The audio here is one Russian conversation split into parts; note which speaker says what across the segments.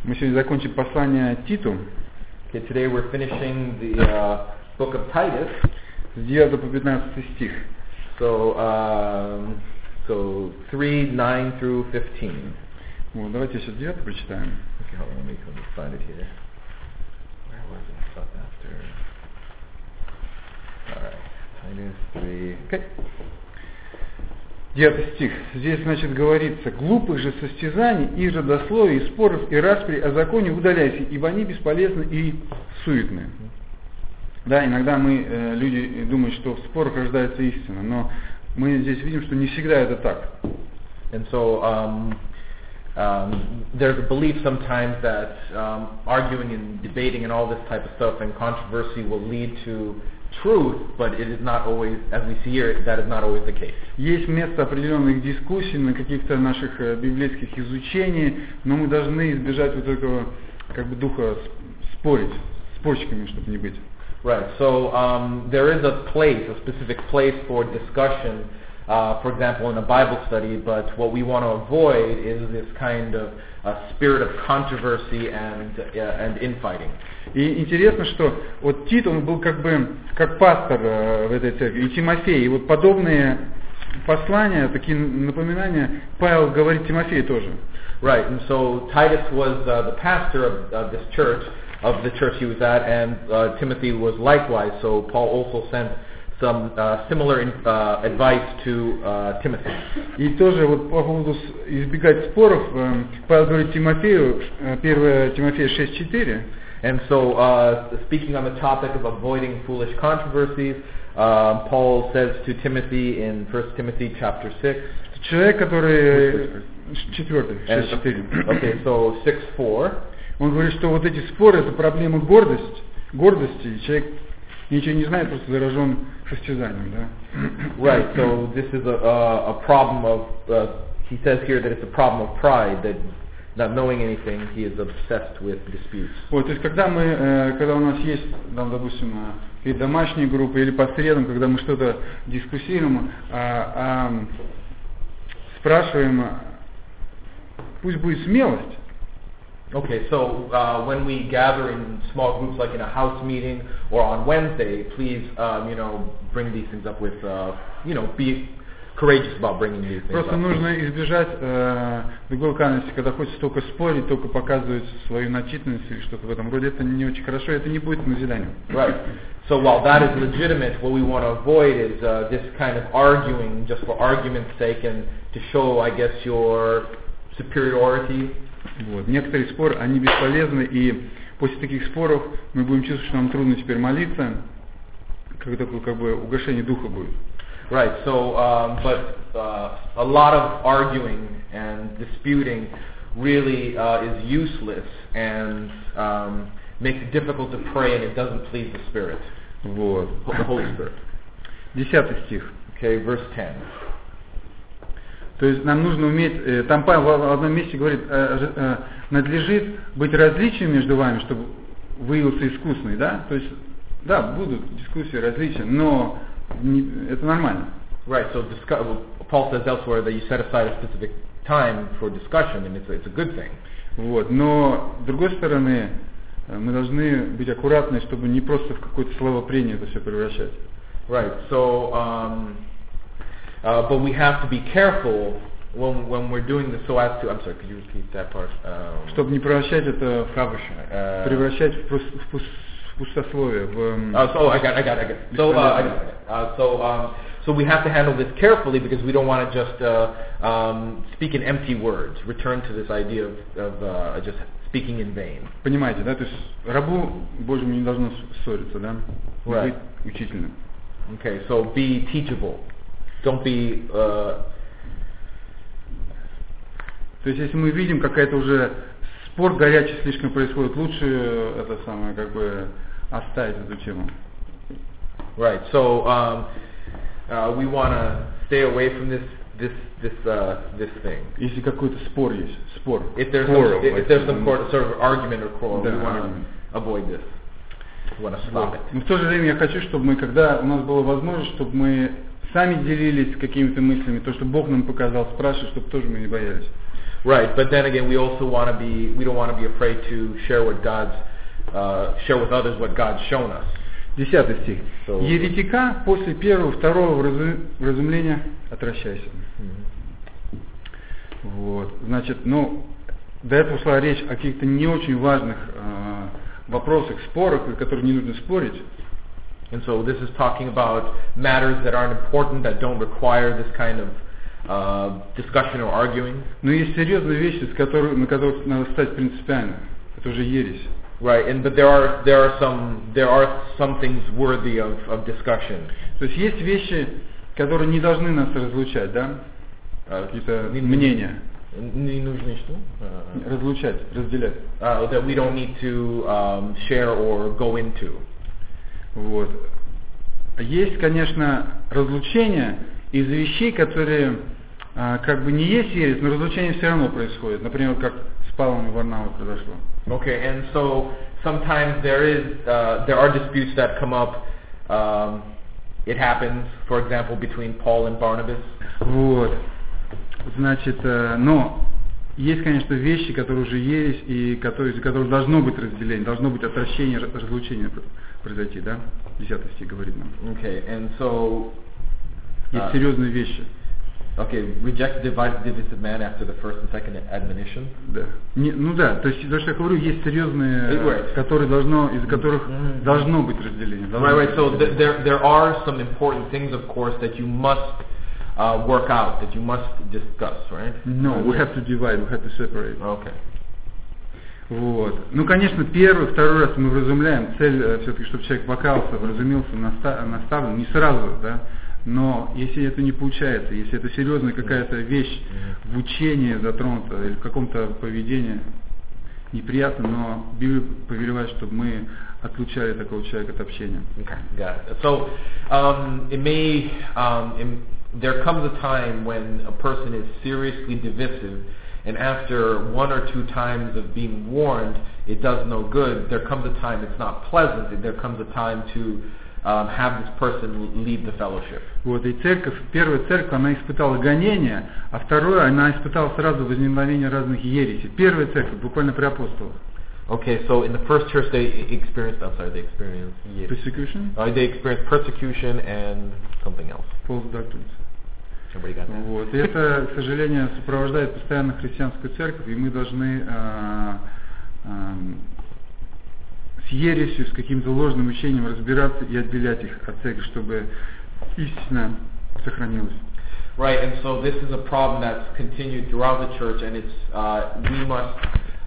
Speaker 1: Мы сегодня закончим послание Титу.
Speaker 2: Okay, today we're finishing the book of Titus.
Speaker 1: С 9 по 15 стих.
Speaker 2: So 3:9 through 15.
Speaker 1: Вот, давайте сейчас 9 прочитаем.
Speaker 2: Okay, hold on, let me find it here. Where was it? Stuff after. Alright, Titus 3. Okay.
Speaker 1: 9 стих. Здесь, значит, говорится: глупых же состязаний и родословий, и споров, и распри о законе удаляйся, ибо они бесполезны и суетны. Да, иногда люди думают, что в спорах рождается истина, но мы здесь видим, что не всегда это так.
Speaker 2: And so there's a belief sometimes that arguing and debating and all this type of stuff and controversy will lead to truth, but it is not always, as we see here, that is not always the case.
Speaker 1: Есть место определенных дискуссий на каких-то наших библейских изучений, но мы должны избежать вот этого духа спорить, спорщиками, чтобы не быть.
Speaker 2: Right. So there is a specific place for discussion, for example, in a Bible study. But what we want to avoid is this kind of spirit of controversy and infighting.
Speaker 1: И интересно, что вот Тит, он был как пастор в этой церкви, и Тимофей, и вот подобные послания, такие напоминания Павел говорит Тимофею тоже.
Speaker 2: Right, and so Titus was the pastor of this church, of the church he was at, and Timothy was likewise. So Paul also sent some similar advice to Timothy.
Speaker 1: И тоже вот по поводу избегать споров, Павел говорит Тимофею, 1 Тимофея 6:4.
Speaker 2: And so, speaking on the topic of avoiding foolish controversies, Paul says to Timothy in 1 Timothy chapter 6.
Speaker 1: Человек, который 4, 6:4.
Speaker 2: Okay, so 6:4.
Speaker 1: Он говорит, что вот эти споры — это проблема гордости, и человек ничего не знает, просто заражен состязанием, да?
Speaker 2: Right. So this is a problem of. He says here that it's a problem of pride, that not knowing anything, he is obsessed with disputes.
Speaker 1: Вот, то есть когда у нас есть, там, допустим, и домашние группы, или по средам, когда мы что-то дискуссируем, спрашиваем, пусть будет смелость.
Speaker 2: Okay, so when we gather in small groups, like in a house meeting or on Wednesday, please, bring these things up with, be courageous about bringing these things
Speaker 1: Просто
Speaker 2: up.
Speaker 1: нужно избежать другой крайности, когда хочется только спорить, только показывать свою начитанность или что-то в этом роде. Это не очень хорошо, это не будет назиданием.
Speaker 2: Right. So while that is legitimate, what we want to avoid is this kind of arguing just for argument's sake and to show, I guess, your superiority.
Speaker 1: Вот. Некоторые споры, они бесполезны, и после таких споров мы будем чувствовать, что нам трудно теперь молиться, как такое угошение духа будет.
Speaker 2: Right. So, but a lot of arguing and disputing really is useless and makes it difficult to pray, and it doesn't please the Spirit.
Speaker 1: Вот.
Speaker 2: The Holy Spirit.
Speaker 1: 10 стих.
Speaker 2: Okay, verse 10.
Speaker 1: То есть нам нужно уметь, там Павел в одном месте говорит, надлежит быть различием между вами, чтобы выявился искусный, да? То есть, да, будут дискуссии, различия, но это нормально.
Speaker 2: Right, so Paul says elsewhere that you set aside a specific time for discussion, and it's a good thing.
Speaker 1: Вот, но с другой стороны, мы должны быть аккуратны, чтобы не просто в какое-то словопрение это все превращать.
Speaker 2: Right, so but we have to be careful when we're doing this so as to. I'm sorry, could you repeat that part?
Speaker 1: Чтобы не превращать это превращать в пустословие.
Speaker 2: I got it. So we have to handle this carefully because we don't want to just speak in empty words. Return to this idea of just speaking in vain.
Speaker 1: Понимаете, да? То есть рабу Божьему не должно ссориться, да? Быть учительным.
Speaker 2: Okay, so be teachable. Don't be.
Speaker 1: То есть, если мы видим, какая-то уже спор горячий слишком происходит, лучше это самое оставить эту тему.
Speaker 2: Right. So we want to stay away from this thing.
Speaker 1: Если какой-то спор есть,
Speaker 2: If there's some sort of argument or quarrel, we want to avoid this. We want to stop it.
Speaker 1: Но в то же время я хочу, чтобы мы, когда у нас была возможность, чтобы мы сами делились какими-то мыслями, то, что Бог нам показал, спрашивать, чтобы тоже мы не боялись.
Speaker 2: Right, but then again, we don't want to be afraid to share with others what God's shown us.
Speaker 1: 10 стих.
Speaker 2: So-
Speaker 1: Еретика после первого, второго вразумления отращайся. Вот. Значит, до этого шла речь о каких-то не очень важных вопросах, спорах, которые не нужно спорить.
Speaker 2: And so this is talking about matters that aren't important, that don't require this kind of discussion or arguing.
Speaker 1: Но есть серьезные вещи, на которых надо стать принципиально. Это уже ересь.
Speaker 2: Right, but there are some things worthy of discussion.
Speaker 1: То есть вещи, которые не должны нас разлучать, да? Какие-то мнения.
Speaker 2: Не нужно что?
Speaker 1: Разлучать, разделять.
Speaker 2: That we don't need to share or go into.
Speaker 1: Вот. Есть, конечно, разлучения из вещей, которые как бы не есть ересь, но разлучение все равно происходит. Например, как с Павлом и Варнавой произошло.
Speaker 2: Okay, and so sometimes there are disputes that come up. It happens, for example, between Paul and Barnabas.
Speaker 1: Вот. Значит, но есть, конечно, вещи, которые уже ересь, и из-за которых должно быть разделение, должно быть отвращение, разлучение произойти, да? 10 стих говорит нам.
Speaker 2: Okay, and so
Speaker 1: есть серьезные вещи.
Speaker 2: Okay, reject the divisive man after the first and second admonition.
Speaker 1: Да. То есть, то, что я говорю, есть серьезные, из-за которых должно быть разделение.
Speaker 2: Right. So there are some important things, of course, that you must work out, that you must discuss, right?
Speaker 1: No, we have to divide, we have to separate.
Speaker 2: Okay.
Speaker 1: Вот. Конечно, первый, второй раз мы вразумляем. Цель все-таки, чтобы человек покаялся, вразумился, наставлен, не сразу, да? Но если это не получается, если это серьезная какая-то вещь в учении затронута или в каком-то поведении неприятно, но Библия повелевает, чтобы мы отлучали такого человека от общения.
Speaker 2: Okay, got it. So there comes a time when a person is seriously divisive, and after one or two times of being warned, it does no good. There comes a time it's not pleasant. There comes a time to have this person leave the fellowship.
Speaker 1: Вот, и первая церковь, она испытала гонения, а второе, она испытала сразу возникновение разных ересей. Первая церковь, буквально при апостолах.
Speaker 2: Okay, so in the first church they experienced
Speaker 1: Persecution?
Speaker 2: They experienced persecution and something else.
Speaker 1: False doctrines.
Speaker 2: Somebody got that?
Speaker 1: Вот, и это, к сожалению, сопровождает постоянно христианскую церковь, и мы должны с ересью, с каким-то ложным учением разбираться и отделять их от церкви, чтобы истина сохранилась.
Speaker 2: Right, and so this is a problem that's continued throughout the church, and it's we must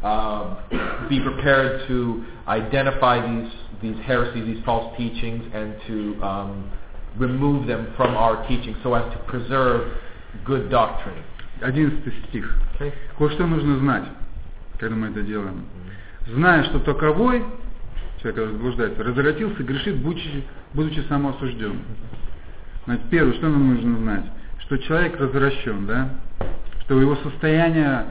Speaker 2: be prepared to identify these heresies, these false teachings, and to remove them from our teaching so as to preserve good doctrine. 11
Speaker 1: стих. Okay. Кое-что нужно знать, когда мы это делаем. Зная, что таковой, человек, который заблуждается, развратился, грешит, будучи самоосужден. Значит, первое, что нам нужно знать? Что человек развращен, да? Что его состояние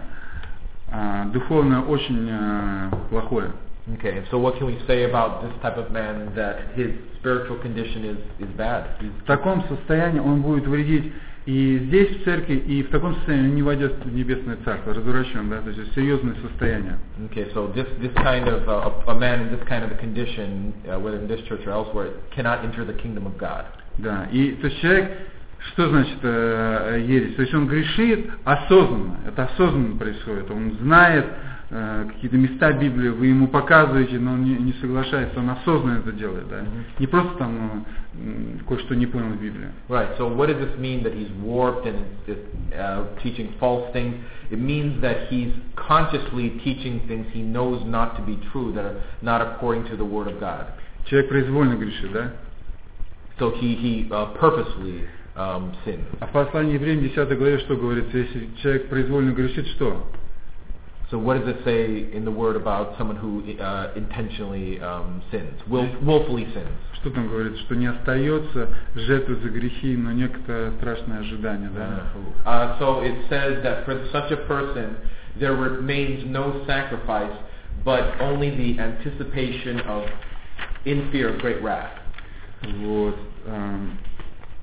Speaker 1: духовно очень плохое.
Speaker 2: Okay, so what can we say about this type of man, that his spiritual condition is bad?
Speaker 1: В таком состоянии он будет вредить и здесь в церкви, и в таком состоянии он не войдет в небесное царство, развращен, да, то есть серьезное состояние.
Speaker 2: Okay, so this kind of a man in this kind of a condition, whether in this church or elsewhere, cannot enter the kingdom of God.
Speaker 1: Да, и то есть человек, что значит ересь? То есть он грешит осознанно, это осознанно происходит, он знает какие-то места Библии, вы ему показываете, но он не соглашается, он осознанно это делает, да? Не просто там кое-что не понял в Библии.
Speaker 2: Right, so what does this mean that he's warped and is teaching false things? It means that he's consciously teaching things he knows not to be true, that are not according to the Word of God.
Speaker 1: Человек произвольно грешит, да?
Speaker 2: So he purposely sins.
Speaker 1: А в послании Евреям 10 главе что говорится? Если человек произвольно грешит, что?
Speaker 2: So what does it say in the Word about someone who intentionally sins, willfully sins?
Speaker 1: Что там говорится? Что не остается жертвы за грехи, но некое страшное ожидание, да?
Speaker 2: So it says that for such a person there remains no sacrifice, but only the anticipation of in fear of great wrath.
Speaker 1: Вот.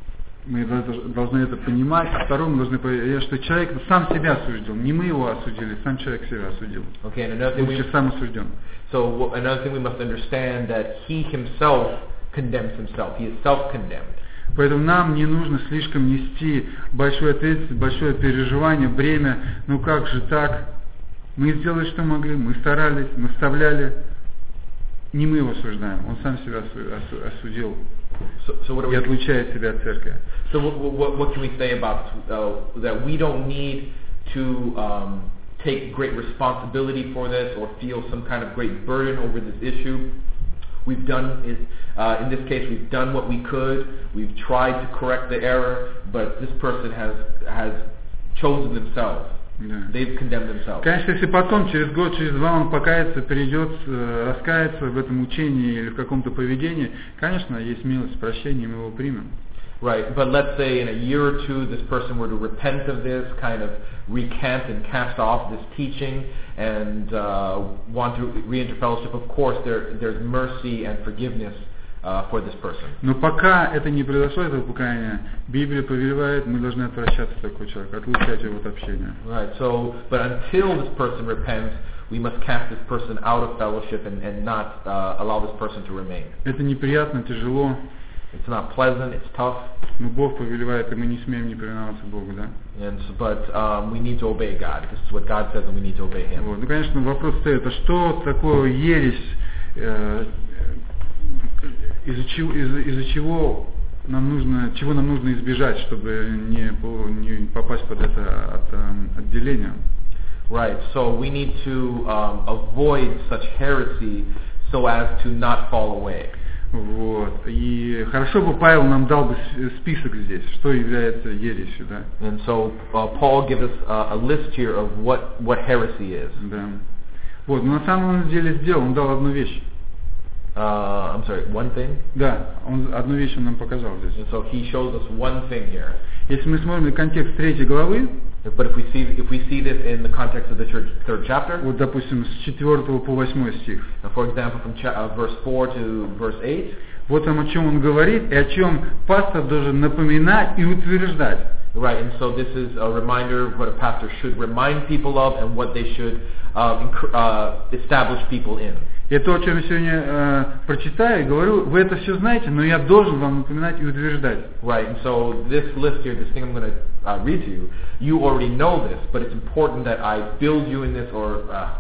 Speaker 1: Мы должны это понимать. А второе, мы должны понимать, что человек сам себя осудил. Не мы его осудили, сам человек себя осудил.
Speaker 2: Okay, and another thing
Speaker 1: Лучше сам осужден.
Speaker 2: So another thing we must understand that he himself condemns himself. He is self-condemned.
Speaker 1: Поэтому нам не нужно слишком нести большую ответственность, большое переживание, бремя. Ну как же так? Мы сделали, что могли, мы старались, наставляли. Не мы его осуждаем, он сам себя осудил и отлучает себя от церкви.
Speaker 2: So what can we say about that? We don't need to take great responsibility for this or feel some kind of great burden over this issue. We've done it, in this case, we've done what we could. We've tried to correct the error, but this person has chosen themselves.
Speaker 1: Да.
Speaker 2: They've condemned themselves.
Speaker 1: Конечно, если потом, через год, через два он покается, перейдет, раскается в этом учении или в каком-то поведении, конечно, есть милость, прощение, мы его примем.
Speaker 2: Right, but let's say in a year or two this person were to repent of this, kind of recant and cast off this teaching and want to re-enter fellowship. Of course, there's mercy and forgiveness for this person.
Speaker 1: Но пока это не произошло, это покаяние, Библия повелевает, мы должны отвращаться от такого человека, отлучать его от общения.
Speaker 2: Right, so, but until this person repents, we must cast this person out of fellowship and not allow this person to remain.
Speaker 1: Это неприятно, тяжело.
Speaker 2: It's not pleasant, it's tough.
Speaker 1: Но Бог повелевает, и мы не смеем не повиноваться Богу, да?
Speaker 2: But we need to obey God. This is what God says, and we need to obey Him.
Speaker 1: Вот. Ну, конечно, вопрос стоит, а что такое ересь, из-за чего нам нужно избежать, чтобы не попасть под это отделение?
Speaker 2: Right, so we need to avoid such heresy so as to not fall away.
Speaker 1: Вот. И хорошо бы Павел нам дал бы список здесь, что является ересью, да?
Speaker 2: And so Paul gives us a list here of what heresy is.
Speaker 1: Да. Вот, но на самом деле сделал, он дал одну вещь.
Speaker 2: I'm sorry, one thing?
Speaker 1: Да, он одну вещь он нам показал здесь.
Speaker 2: And so he shows us one thing here.
Speaker 1: Если мы смотрим на контекст 3 главы,
Speaker 2: but if we see this in the context of the third chapter,
Speaker 1: вот, допустим, с 4 по 8 стих,
Speaker 2: for example, from verse 4 to verse 8,
Speaker 1: вот там о чем он говорит и о чем пастор должен напоминать и утверждать.
Speaker 2: Right, and so this is a reminder of what a pastor should remind people of and what they should establish people in.
Speaker 1: И то, о чем я сегодня прочитаю и говорю, вы это все знаете, но я должен вам напоминать и утверждать.
Speaker 2: Right, and so this list here, this thing I'm going to read to you already know this, but it's important that I build you in this or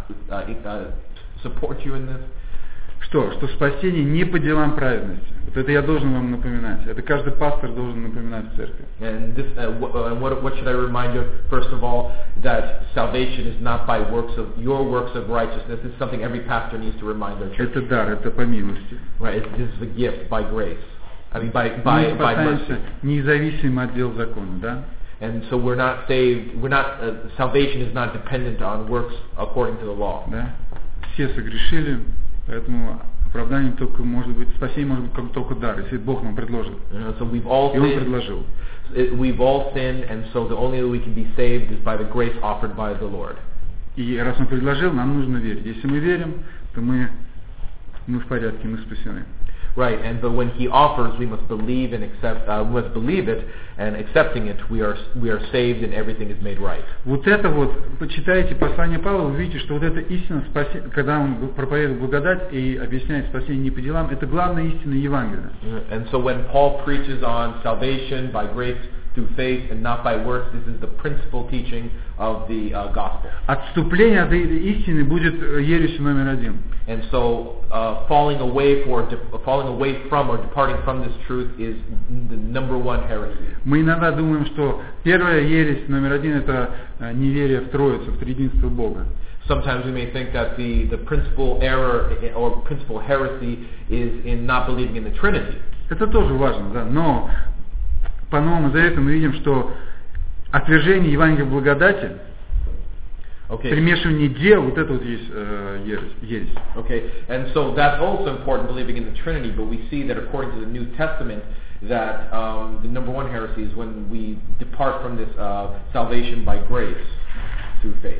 Speaker 2: support you in this.
Speaker 1: Что спасение не по делам праведности. Вот это я должен вам напоминать. Это каждый пастор должен напоминать в церкви.
Speaker 2: And this, what should I remind you? First of all, that salvation is not by your works of righteousness. It's something every pastor needs to remind their church.
Speaker 1: Это дар, это по милости.
Speaker 2: Right, this is a gift by grace. I mean, by mercy.
Speaker 1: Независимо от дел закона, да?
Speaker 2: And so we're not saved. Salvation is not dependent on works according to the law.
Speaker 1: Да? Все согрешили. Поэтому оправдание только может быть, спасение может быть только дар, если Бог нам предложит.
Speaker 2: So we've all
Speaker 1: и Он предложил.
Speaker 2: We've all sinned, and so the only way we can be saved is by the grace offered by the Lord.
Speaker 1: И раз Он предложил, нам нужно верить. Если мы верим, то мы в порядке, мы спасены.
Speaker 2: Right, but when He offers, we must believe and accept. We must believe it, and accepting it, we are saved, and everything is made right.
Speaker 1: Вот это вот, почитайте послание Павла, вы увидите, что вот эта истина спасения, когда он проповедует благодать и объясняет спасение не по делам, это главная истина Евангелия.
Speaker 2: And so when Paul preaches on salvation by grace through faith and not by works, this is the principal teaching of the gospel.
Speaker 1: Отступление от этой истины будет ересью номер 1.
Speaker 2: And so falling away from or departing from this truth is the number one heresy.
Speaker 1: Мы иногда думаем, что первая ересь номер 1 это неверие в Троицу, в триединство Бога.
Speaker 2: Sometimes we may think that the principal error or principal heresy is in not believing in the Trinity.
Speaker 1: Это тоже важно, да, но по Новому Завету мы видим, что отвержение Евангелия благодати, примешивание дел, вот это вот есть ересь.
Speaker 2: Okay, and so that's also important, believing in the Trinity, but we see that according to the New Testament, that the number one heresy is when we depart from this salvation by grace through faith.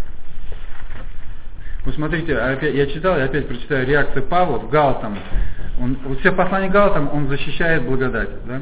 Speaker 1: Вы смотрите, я читал, я опять прочитаю реакцию Павла в Галатам. Вот все послания Галатам он защищает благодать, да?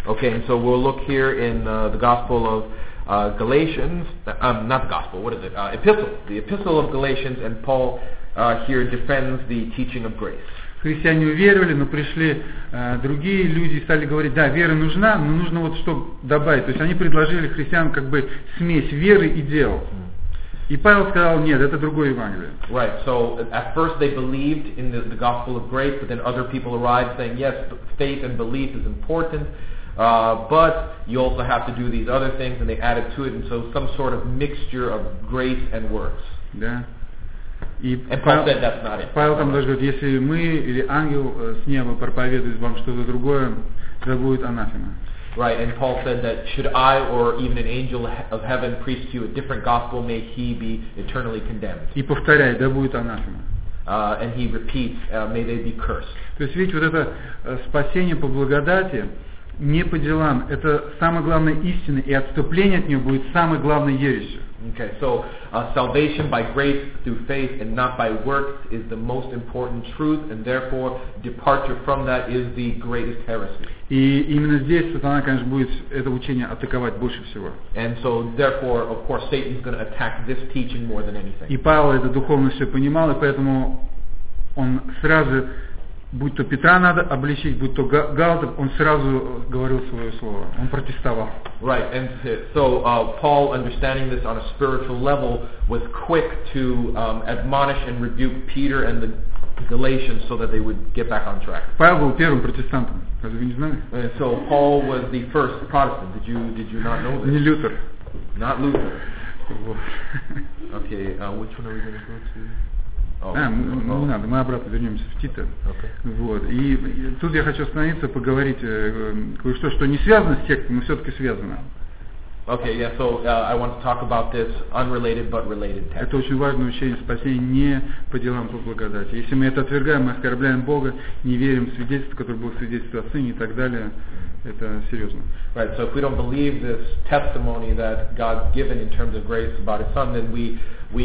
Speaker 2: Okay, and so we'll look here in the Gospel of Galatians, not the Gospel, what is it? Epistle. The Epistle of Galatians, and Paul here defends the teaching of grace.
Speaker 1: Христиане уверовали, но пришли другие люди и стали говорить, да, вера нужна, но нужно вот что добавить. То есть они предложили христианам как бы смесь веры и дел. И Павел сказал, нет, это другое Евангелие.
Speaker 2: Right, so at first they believed in the gospel of grace, but then other people arrived saying, yes, faith and belief is important, but you also have to do these other things, and they added to it, and so some sort of mixture of grace and works.
Speaker 1: Да. И
Speaker 2: Paul said that's not it.
Speaker 1: Павел там даже говорит, если мы или ангел с неба проповедует вам что-то другое, это будет анафема.
Speaker 2: Right, and Paul said that should I or even an angel of heaven preach to you a different gospel, may he be eternally condemned.
Speaker 1: И повторяет, да будет анафема.
Speaker 2: And he repeats, may they be cursed.
Speaker 1: То есть, видите, вот это спасение по благодати, не по делам, это самая главная истина, и отступление от нее будет самой главной ересью.
Speaker 2: Okay, so salvation by grace through faith and not by works is the most important truth, and therefore departure from that is the greatest heresy.
Speaker 1: И именно здесь сатана, конечно, будет это учение атаковать больше всего.
Speaker 2: And so therefore, of course, Satan's going to attack this teaching more than anything.
Speaker 1: И Павел это духовно все понимал, и поэтому он сразу, будь то Петра надо обличить, будь то Галатов, он сразу говорил свое слово, он протестовал.
Speaker 2: Right, and so Paul, understanding this on a spiritual level, was quick to admonish and rebuke Peter and the Galatians so that they would get back on track.
Speaker 1: Павел был первым протестантом, разве вы не знали?
Speaker 2: So Paul was the first Protestant. Did you not know this?
Speaker 1: Не Лютер.
Speaker 2: Not Luther.
Speaker 1: Вот.
Speaker 2: Okay, which one are we going to go to?
Speaker 1: Не надо, мы обратно вернемся в Тита.
Speaker 2: Okay.
Speaker 1: Вот. И тут я хочу остановиться, поговорить кое-что, что не связано с текстом, но все-таки связано.
Speaker 2: Okay, yeah, so I want to talk about this unrelated but related text.
Speaker 1: Это очень важное учение спасения не по делам, по благодати. Если мы это отвергаем, мы оскорбляем Бога, не верим в свидетельство, которое было свидетельство о Сыне и так далее, это серьезно.
Speaker 2: Right, so if we don't believe this testimony that God's given in terms of grace about His Son, then we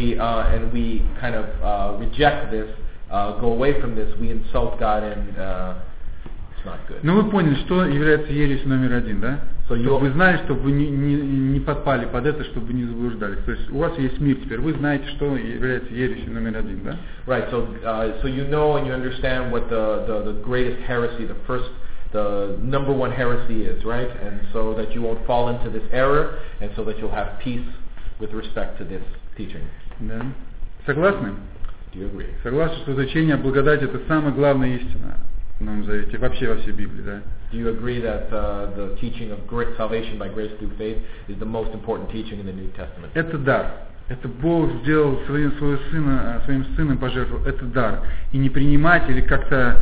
Speaker 2: kind of reject this, go away from this, we insult God, and it's not good.
Speaker 1: Но вы поняли, что является ересью номер один, да? Чтобы вы знали, чтобы вы не подпали под это, чтобы вы не заблуждались. То есть у вас есть мир теперь, вы знаете, что является ересью номер один, да?
Speaker 2: Right, so you know and you understand what the greatest heresy, the number one heresy is, right? And so that you won't fall into this error, and so that you'll have peace with respect to this teaching.
Speaker 1: Да. Согласны?
Speaker 2: Do you agree?
Speaker 1: Согласны, что учение о благодати это самая главная истина в Новом Завете, вообще во всей Библии, да?
Speaker 2: Do you agree that the teaching of salvation by grace through faith is the most important teaching in the New Testament?
Speaker 1: Это дар. Это Бог сделал своим сыном пожертвовал. Это дар. И не принимать или как-то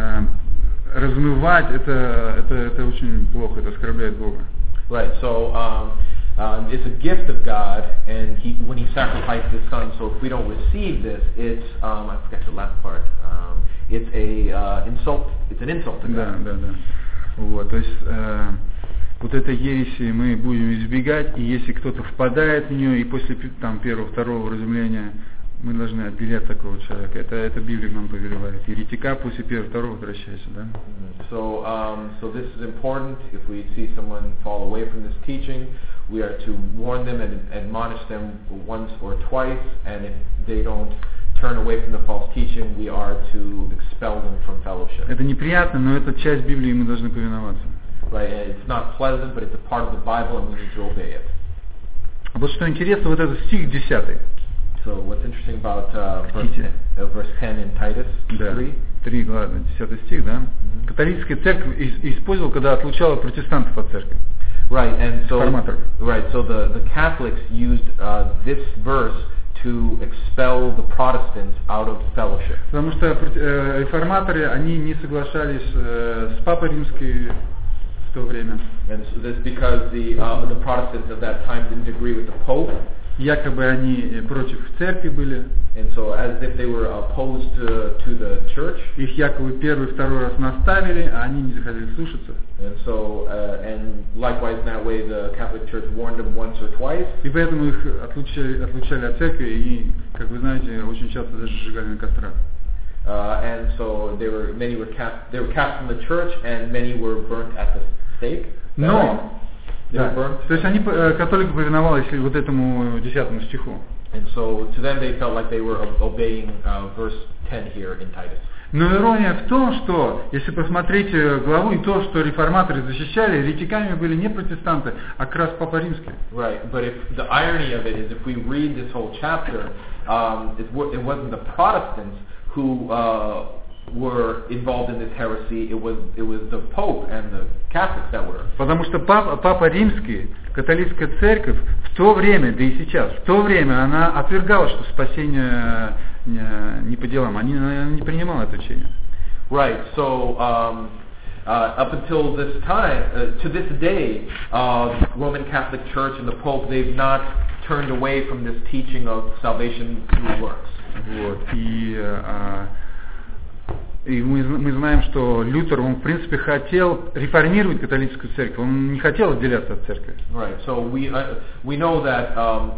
Speaker 1: размывать, это очень плохо, это оскорбляет Бога.
Speaker 2: Right, so it's a gift of God, and when He sacrificed His Son, so if we don't receive this, it's, I forgot the last part, it's an insult to God.
Speaker 1: Да. Вот, то есть вот этой ереси мы будем избегать, и если кто-то впадает в нее, и после первого, второго разумления, мы должны отделять такого человека. Это Библия нам повелевает. Еретика после первого, второго возвращайся, да?
Speaker 2: So this is important. If we see someone fall away from this teaching, we are to warn them and admonish them once or twice, and if they don't turn away from the false teaching, we are to expel them from fellowship.
Speaker 1: Это неприятно, но это часть Библии, и мы должны повиноваться.
Speaker 2: Right, it's not pleasant, but it's a part of the Bible, and we need to obey it.
Speaker 1: Вот что интересно, вот этот стих 10.
Speaker 2: So what's interesting about verse 10 in Titus 3?
Speaker 1: 3, ладно, 10 стих, да? Католическая церковь использовала, когда отлучала протестантов от церкви.
Speaker 2: Right, and so
Speaker 1: Реформаторов.
Speaker 2: So the Catholics used this verse to expel the Protestants out of fellowship.
Speaker 1: Потому что реформаторы, они не соглашались с Папой Римской в то время.
Speaker 2: And so that's because the Protestants of that time didn't agree with the Pope.
Speaker 1: Якобы они против церкви были.
Speaker 2: And so as if they were opposed to the church.
Speaker 1: Их якобы первый, второй раз наставили, а они не захотели слушаться.
Speaker 2: And so and likewise in that way the Catholic Church warned them once or twice.
Speaker 1: И поэтому их отлучали от церкви, и, как вы знаете, очень часто даже сжигали на кострах.
Speaker 2: And so many were cast from the church, and many were burnt at the stake.
Speaker 1: Но, да, то есть они, католики, повиновались вот этому 10 стиху.
Speaker 2: And so to them they felt like they were obeying verse 10 here in Titus.
Speaker 1: Но ирония в том, что, если посмотреть главу и то, что реформаторы защищали, еретиками были не протестанты, а как раз Папа Римский.
Speaker 2: Right, but if the irony of it is, if we read this whole chapter, it wasn't the Protestants who were involved in this heresy. It was the Pope and the Catholics that were.
Speaker 1: Потому что Папа Римский, католическая церковь в то время, да и сейчас, в то время она отвергала, что спасение не по делам, она не принимала это учение.
Speaker 2: Right. So up until this time, to this day, Roman Catholic Church and the Pope, they've not turned away from this teaching of salvation through works.
Speaker 1: Вот. И мы знаем, что Лютер, он в принципе хотел реформировать католическую церковь, он не хотел отделяться от церкви.
Speaker 2: Right. So we know that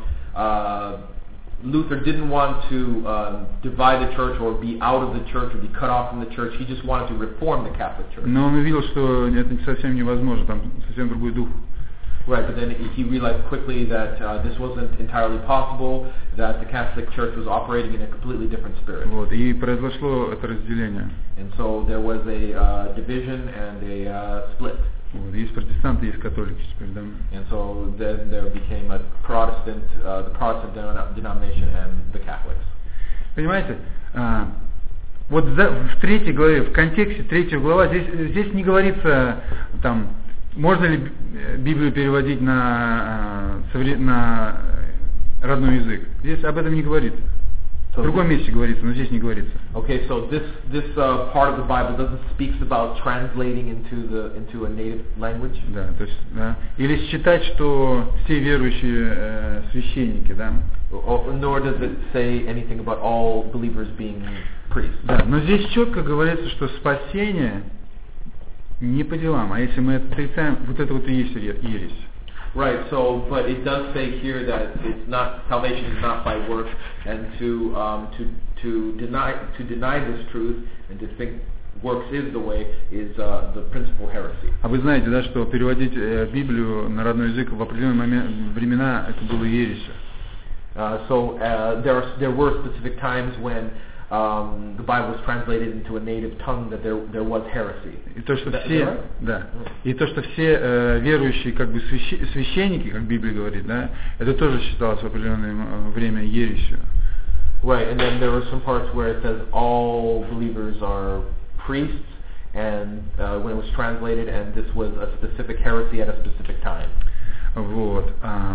Speaker 2: Luther didn't want to divide the church or be out of the church or be cut off from the church. He just wanted to reform the Catholic Church.
Speaker 1: Но он увидел, что это совсем невозможно, там совсем другой дух.
Speaker 2: Right, but then he realized quickly that this wasn't entirely possible, that the Catholic Church was operating in a completely different spirit.
Speaker 1: Вот, и произошло это разделение.
Speaker 2: And so there was a division and a split.
Speaker 1: Вот, есть протестанты, есть католики теперь, да.
Speaker 2: And so then there became a Protestant, the Protestant denomination and the Catholics.
Speaker 1: Понимаете, вот в 3 главе, в контексте 3 глава, здесь не говорится там, можно ли Библию переводить на родной язык. Здесь об этом не говорится. В другом месте говорится, но здесь не говорится.
Speaker 2: Okay, so this part of the Bible doesn't speak about translating into a native language.
Speaker 1: Да, то есть, да. Или считать, что все верующие священники, да.
Speaker 2: Nor does it say anything about all believers being priests.
Speaker 1: Да, но здесь четко говорится, что спасение не по делам, а если мы это отрицаем, вот это вот и есть ересь.
Speaker 2: Right. So, but it does say here that it's not, salvation is not by works, and to deny this truth and to think works is the way is the principal heresy.
Speaker 1: А вы знаете, да, что переводить Библию на родной язык в определенные времена это было ересью.
Speaker 2: So there were specific times when the Bible was translated into a native tongue that there was heresy.
Speaker 1: И то, что все, да, и то, что все верующие как бы священники, как Библия говорит, да, это тоже считалось в определенное время ересью.
Speaker 2: Right, and then there were some parts where it says all believers are priests, and when it was translated, and this was a specific heresy at a specific time.
Speaker 1: Вот.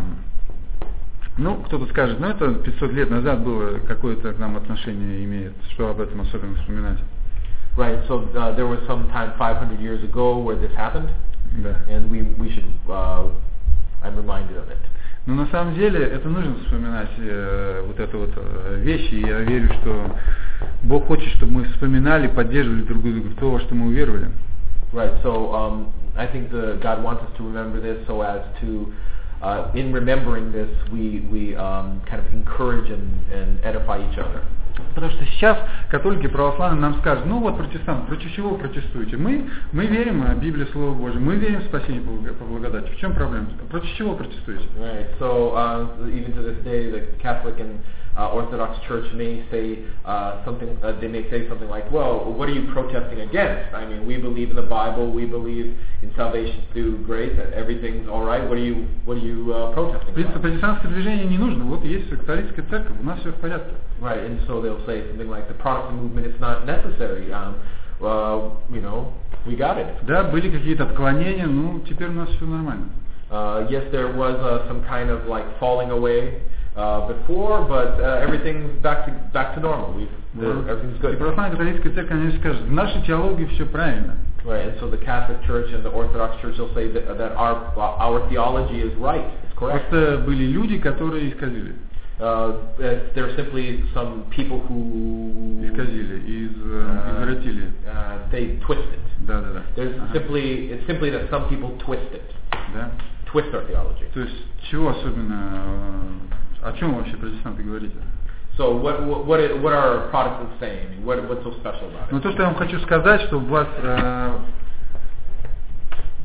Speaker 1: Ну, кто-то скажет, ну это 500 лет назад было, какое-то к нам отношение имеет, что об этом особенно вспоминать.
Speaker 2: Right, so there was some time 500 years ago where this happened,
Speaker 1: да.
Speaker 2: And we should, I'm reminded of it.
Speaker 1: Но на самом деле это нужно вспоминать, вот это вот вещи, и я верю, что Бог хочет, чтобы мы вспоминали, поддерживали друг друга в то, во что мы уверовали.
Speaker 2: Right, so I think God wants us to remember this so as to in remembering this, we kind of encourage and edify each other.
Speaker 1: Потому что сейчас католики православные нам скажут, ну вот протестанты, против чего вы протестуете? Мы верим в Библию, Слово Божие, мы верим в спасение по благодати. В чем проблема? Против чего вы протестуете?
Speaker 2: Right. So even to this day, the Catholic and Orthodox Church may say something. They may say something like, "Well, what are you protesting against? I mean, we believe in the Bible. We believe in salvation through grace. That everything's all right. What are you protesting?"
Speaker 1: В принципе, протестантское движение не нужно. Вот есть католическая церковь, у нас все в порядке.
Speaker 2: Right, and so they'll say something like, "The Protestant movement is not necessary. Well, we got it."
Speaker 1: Да, были какие-то отклонения, ну теперь у нас все нормально.
Speaker 2: Yes, there was some kind of like falling away before, but everything's back to normal. Everything's good.
Speaker 1: И православная католическая церковь, они скажут, в нашей теологии все правильно.
Speaker 2: Right, and so the Catholic Church and the Orthodox Church will say that our theology is right. It's correct.
Speaker 1: Просто были люди, которые исказили.
Speaker 2: There are simply some people who
Speaker 1: исказили, извратили.
Speaker 2: They twist it.
Speaker 1: Да.
Speaker 2: It's simply that some people twist it.
Speaker 1: Да.
Speaker 2: Twist our theology.
Speaker 1: То есть чего особенно, о чем вообще протестанты говорите?
Speaker 2: So what are Protestants saying? What's so special about it?
Speaker 1: Ну то, что я вам хочу сказать, чтобы вас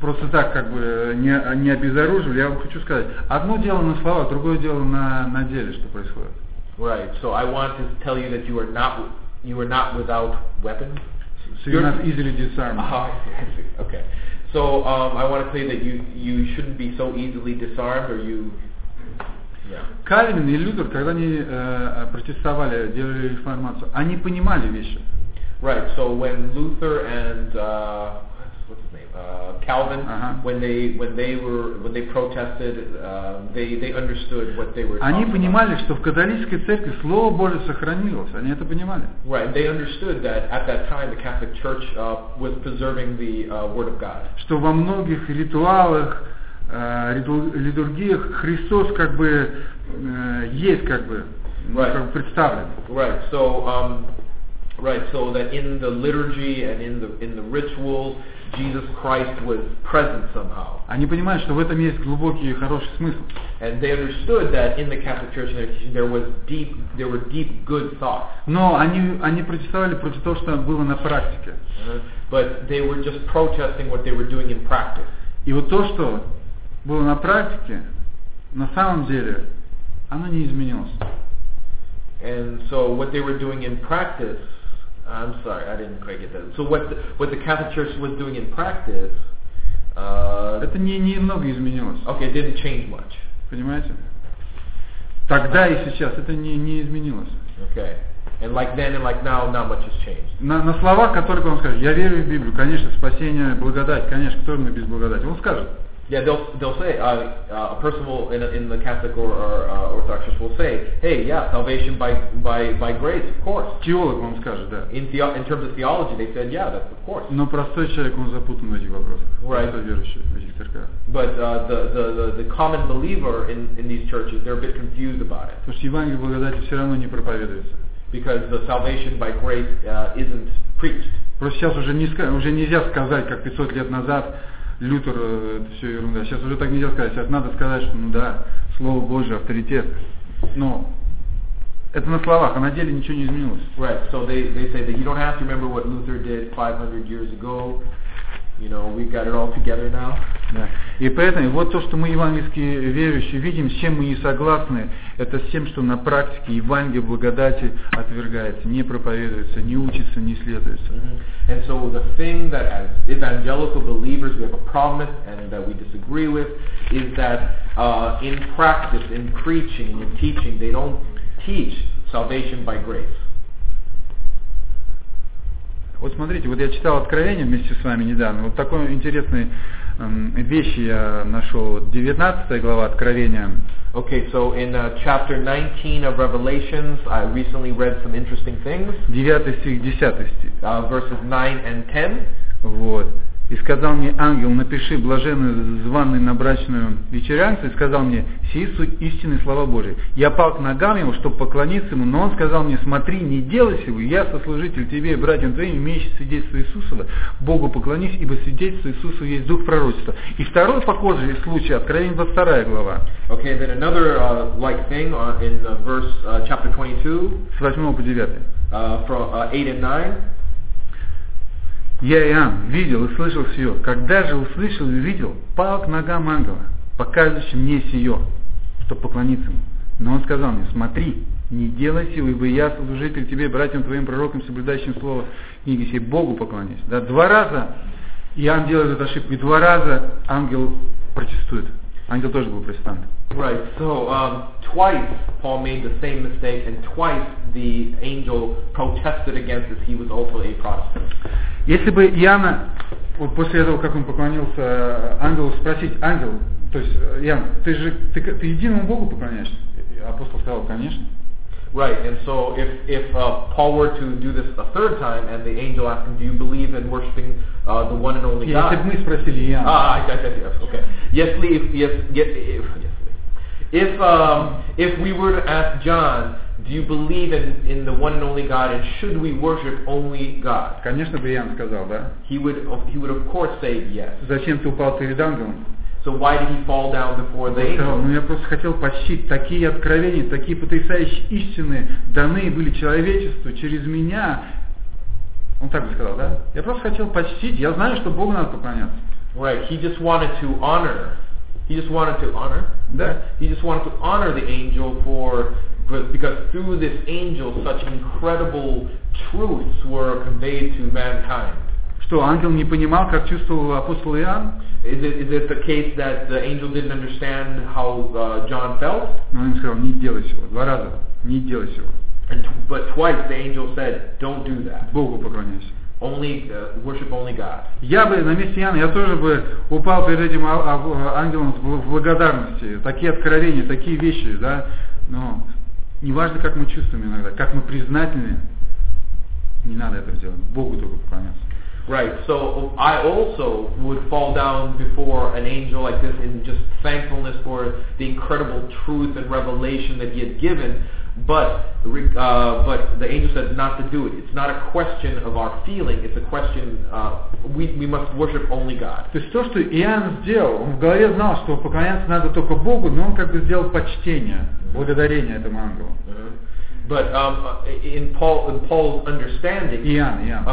Speaker 1: просто так как бы не обезоруживали, я вам хочу сказать, одно дело на словах, другое дело на деле, что происходит.
Speaker 2: Right. So I want to tell you that you are not without weapons.
Speaker 1: So you're not easily disarmed.
Speaker 2: I see. Okay. So I want to tell you that you shouldn't be so easily disarmed, or you. Yeah.
Speaker 1: Кальвин и Лютер, когда они протестовали, делали реформацию, они понимали вещи.
Speaker 2: Right. So when Luther and what's his name, Calvin, when they protested, they understood what they were.
Speaker 1: Они понимали, что в католической церкви Слово Божие сохранилось. Они это понимали.
Speaker 2: Right. They understood that at that time the Catholic Church was preserving the Word of God.
Speaker 1: Что во многих ритуалах, литургиях Христос как бы есть как бы представлен.
Speaker 2: Right. So that in the liturgy and in the rituals, Jesus Christ was present somehow.
Speaker 1: Они понимают, что в этом есть глубокий и хороший смысл.
Speaker 2: And they understood that in the Catholic Church there were deep good thoughts.
Speaker 1: Но они протестовали против того, что было на практике.
Speaker 2: But they were just protesting what they were doing in practice.
Speaker 1: И вот то, что было на практике, на самом деле, оно не изменилось.
Speaker 2: And so what they were doing in practice, I'm sorry, I didn't quite get that. So what the Catholic Church was doing in practice,
Speaker 1: это немного изменилось.
Speaker 2: Okay, it didn't change much.
Speaker 1: Понимаете? Тогда и сейчас это не изменилось.
Speaker 2: Okay. And like then and like now, not much has changed.
Speaker 1: На словах, которые он скажет, я верю в Библию, конечно, спасение, благодать, конечно, кто мы без благодати? Он скажет.
Speaker 2: Yeah, they'll say a person will in the Catholic or Orthodox Church will say, hey, yeah, salvation by grace, of course.
Speaker 1: Теолог он скажет, да.
Speaker 2: In terms of theology, they said, yeah, that's of course.
Speaker 1: Но простой человек, он запутан в этих вопросах.
Speaker 2: Right.
Speaker 1: Простой верующий в этих церквях.
Speaker 2: But the common believer in these churches, they're a bit confused about it.
Speaker 1: Потому что Евангелие благодати все равно не проповедуется.
Speaker 2: Because the salvation by grace isn't preached.
Speaker 1: Просто сейчас уже нельзя сказать, как 500 лет назад. Лютер, это все ерунда. Сейчас уже так нельзя сказать. Сейчас надо сказать, что да, Слово Божие, авторитет. Но это на словах, а на деле ничего не изменилось.
Speaker 2: Right. So they say that you don't have to remember what Luther did 500 years ago. You know, we've got it all together now.
Speaker 1: Да. И поэтому вот то, что мы евангельские верующие видим, с чем мы не согласны, это с тем, что на практике Евангелие благодати отвергается, не проповедуется, не учится, не исследуется.
Speaker 2: And so the thing that as evangelical believers we have a problem with and that we disagree with is that in practice, in preaching, in teaching, they don't teach salvation by grace.
Speaker 1: Вот смотрите, вот я читал Откровение вместе с вами недавно. Вот такой интересной вещи я нашел. 19 глава Откровения.
Speaker 2: Okay, so in chapter 19 of Revelations, I recently read some interesting things.
Speaker 1: 9 стих, 10 стих.
Speaker 2: Verses 9 and 10.
Speaker 1: Вот. И сказал мне ангел, напиши, блаженны званые на брачную вечерянку, и сказал мне, сии суть истинные слова Божии. Я пал к ногам его, чтобы поклониться ему, но он сказал мне, смотри, не делай сего, я сослужитель тебе и братьям твоим, имеющий свидетельство Иисусова, Богу поклонись, ибо свидетельство Иисусова есть дух пророчества. И второй похожий случай, Откровение 22 глава.
Speaker 2: Okay, then another like thing in verse chapter 22,
Speaker 1: с 8 по 9.
Speaker 2: From 8 and 9.
Speaker 1: Я, Иоанн, видел и слышал сие. Когда же услышал и увидел, пал к ногам ангела, показывающим мне сие, чтобы поклониться ему. Но он сказал мне, смотри, не делай сего, ибо я служитель тебе, братьям твоим пророкам, соблюдающим слово книги сей, Богу поклонись. Да, 2 раза Иоанн делает эту ошибку, и 2 раза ангел протестует. Ангел тоже был протестантом.
Speaker 2: Right. So twice Paul made the same mistake, and twice the angel protested against it. He was also a Protestant.
Speaker 1: Если бы Иоанна, вот после этого, как он поклонился ангелу, спросить, ангел, то есть, Иоанн, ты единому Богу поклоняешься? Апостол сказал, конечно.
Speaker 2: Right, and so if Paul were to do this a third time, and the angel asked him, do you believe in worshiping the one and only God?
Speaker 1: Если бы мы спросили Иоанна.
Speaker 2: Okay. If we were to ask John, do you believe in the one and only God, and should we worship only God?
Speaker 1: Конечно бы Иоанн сказал, да?
Speaker 2: He would of course say yes.
Speaker 1: Зачем ты упал перед ангелом?
Speaker 2: So why did he fall down before the angel?
Speaker 1: Ну я просто хотел почтить такие откровения, такие потрясающие истины даны были человечеству через меня. Он так бы сказал, да? Я просто хотел почтить, я знаю, что Богу надо поклоняться.
Speaker 2: Right. He just wanted to honor. He just wanted to honor.
Speaker 1: Да.
Speaker 2: He just wanted to honor the angel because through this angel such incredible truths were conveyed to mankind.
Speaker 1: Что, ангел не понимал, как чувствовал апостол Иоанн?
Speaker 2: Is it the case that the angel didn't understand how John felt?
Speaker 1: Но он им сказал, не делай всего. 2 раза. Не делай всего.
Speaker 2: But twice the angel said, don't do that.
Speaker 1: Богу поклоняйся.
Speaker 2: Worship only God.
Speaker 1: Я бы на месте Иоанна, я тоже бы упал перед этим ангелом в благодарности. Такие откровения, такие вещи, да. Но неважно, как мы чувствуем иногда, как мы признательны, не надо этого делать. Богу только поклоняться.
Speaker 2: Right, so I also would fall down before an angel like this in just thankfulness for the incredible truth and revelation that he had given, but the angel said not to do it. It's not a question of our feeling, it's a question, we must worship only God.
Speaker 1: То есть то, что Иоанн сделал, он в голове знал, что поклоняться надо только Богу, но он как бы сделал почтение, благодарение этому ангелу.
Speaker 2: But in Paul's understanding,
Speaker 1: Иоанн.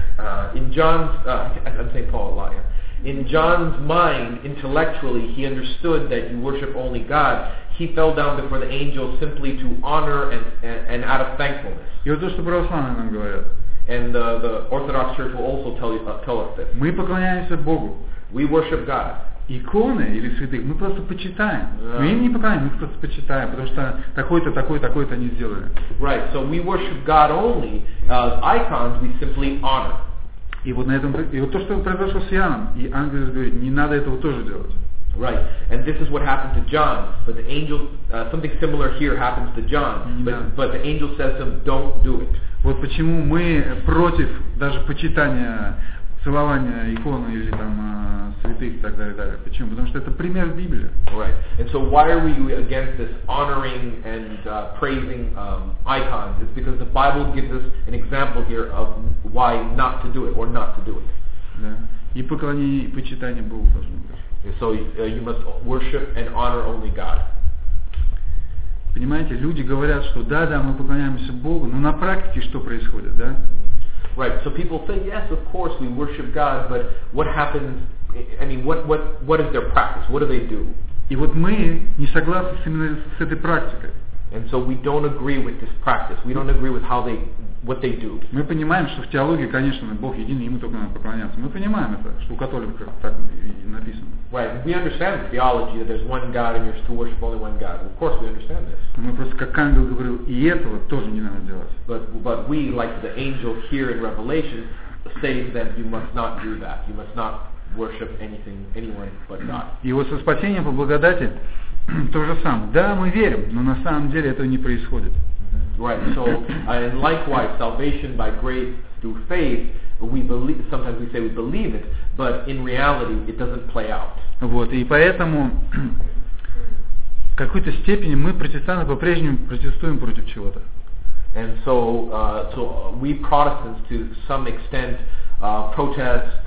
Speaker 2: In John's, I'm saying Paul a lot here. In John's mind, intellectually, he understood that you worship only God. He fell down before the angel simply to honor and out of thankfulness.
Speaker 1: И вот то, что православные нам говорят.
Speaker 2: And the Orthodox Church will also tell us this.
Speaker 1: Мы поклоняемся Богу.
Speaker 2: We worship God.
Speaker 1: Иконы или святых мы просто почитаем. Мы им не поклоняем, мы их просто почитаем, потому что такой-то, такой-то они сделали.
Speaker 2: Right, so we worship God only. Icons we simply honor.
Speaker 1: И вот на этом, и вот то, что произошло с Иоанном, и ангел говорит, не надо этого тоже делать.
Speaker 2: Right, and this is what happened to John. But the angel, something similar here happens to John. But the angel says to him, don't do it.
Speaker 1: Вот почему мы против даже почитания, целования иконы или там святых и так далее, далее. Почему? Потому что это пример Библии.
Speaker 2: Right. And so why are we against this honoring and praising icons? It's because the Bible gives us an example here of why not to do it or not to do it.
Speaker 1: Да. И поклонение, и почитание Богу должно быть.
Speaker 2: So you must worship and honor only God.
Speaker 1: Poнимаете, люди говорят, что да, мы поклоняемся Богу, но на практике что происходит, да?
Speaker 2: Right. So people say, yes, of course we worship God, but what happens? I mean, what is their practice? What do they do?
Speaker 1: И вот мы не согласны именно с этой практикой.
Speaker 2: And so we don't agree with this practice. We don't agree with what they do.
Speaker 1: Мы понимаем, что в теологии, конечно, Бог един, ему только надо поклоняться. Мы понимаем это, что у католиков так и написано.
Speaker 2: Right. We understand the theology that there's one God and you're to worship only one God. Of course we understand this.
Speaker 1: Мы просто, как ангел говорил, и этого тоже не надо делать.
Speaker 2: But we, like the angel here in Revelation, say that you must not do that. You must not worship anyone but God.
Speaker 1: И вот со спасением по благодати то же самое. Да, мы верим, но на самом деле этого не происходит.
Speaker 2: Right. So, and likewise, salvation by grace through faith, we believe. Sometimes we say we believe it, but in reality, it doesn't play out.
Speaker 1: Вот, и поэтому в какой-то степени мы, протестанты, по-прежнему протестуем против чего-то.
Speaker 2: And so we Protestants, to some extent, protest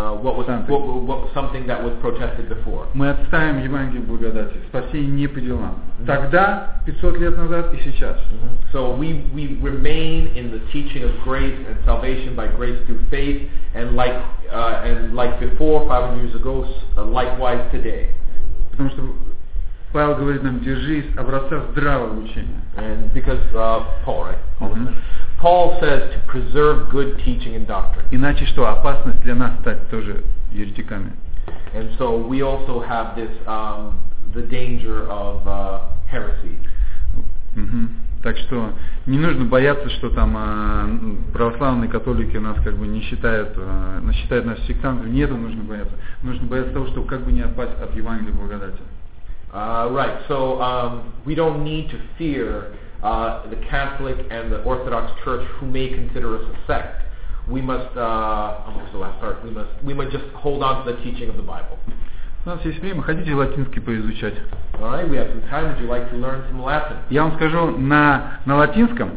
Speaker 2: something that was protested before.
Speaker 1: Мы отставим Евангелие благодати, спасение не по делам. Тогда, 500 лет назад и сейчас.
Speaker 2: So we remain in the teaching of grace and salvation by grace through faith, and like before, 500 years ago, likewise today.
Speaker 1: Потому что Павел говорит нам, держись образца здравого учения.
Speaker 2: And because Paul, right? Paul says to preserve good teaching and doctrine.
Speaker 1: Иначе что, опасность для нас стать тоже еретиками.
Speaker 2: And so we also have this the danger of heresy.
Speaker 1: Так что не нужно бояться, что там православные католики нас как бы не считают нас сектантами. Нет, нужно бояться. Нужно бояться того, чтобы как бы не отпасть от Евангелия благодати.
Speaker 2: Right. So we don't need to fear the Catholic and the Orthodox Church who may consider us a sect. We must, almost the last part, we must just hold on to the teaching of the Bible.
Speaker 1: У нас есть время, хотите латинский поизучать?
Speaker 2: All right, we have some time. Would you like to learn some Latin?
Speaker 1: Я вам скажу на латинском,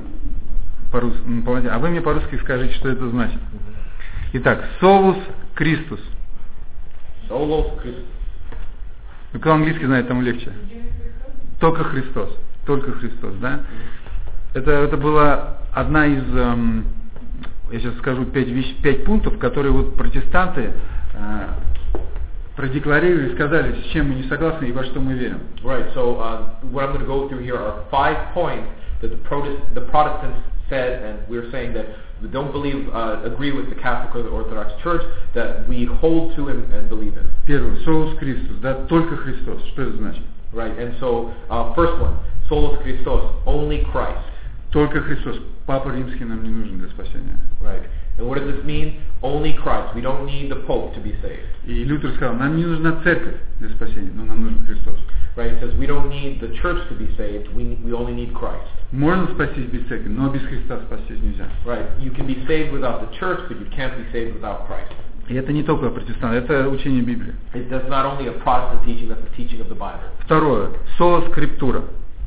Speaker 1: а вы мне по-русски скажите, что это значит. Итак, Solus Christus.
Speaker 2: Solus Christus.
Speaker 1: Кто английский знает, тому легче. Только Христос. Только Христос, да? Это была одна из, я сейчас скажу 5 пунктов, которые вот протестанты продекларировали, сказали, с чем мы не согласны и во что мы верим.
Speaker 2: Right, so what I'm going to go through here are 5 points that the Protestants said, and we're saying that we don't agree with the Catholic or the Orthodox Church, that we hold to and believe in.
Speaker 1: Первый, Solus Christus, да, только Христос. Что это значит?
Speaker 2: Right, and so first one, Solus Christos, only Christ.
Speaker 1: Только Христос. Папа Римский нам не нужен для спасения.
Speaker 2: Right, and what does this mean? Only Christ. We don't need the Pope to be saved.
Speaker 1: И Лютер сказал, нам не нужна церковь для спасения, но нам нужен Христос.
Speaker 2: Right, it says we don't need the church to be saved, we only need Christ.
Speaker 1: Можно спастись без церкви, но без Христа спастись нельзя.
Speaker 2: Right, you can be saved without the church, but you can't be saved without Christ.
Speaker 1: И это не только протестант, это учение Библии.
Speaker 2: That's not only a Protestant teaching, that's the teaching of the Bible.
Speaker 1: Второе, Sola Scriptura.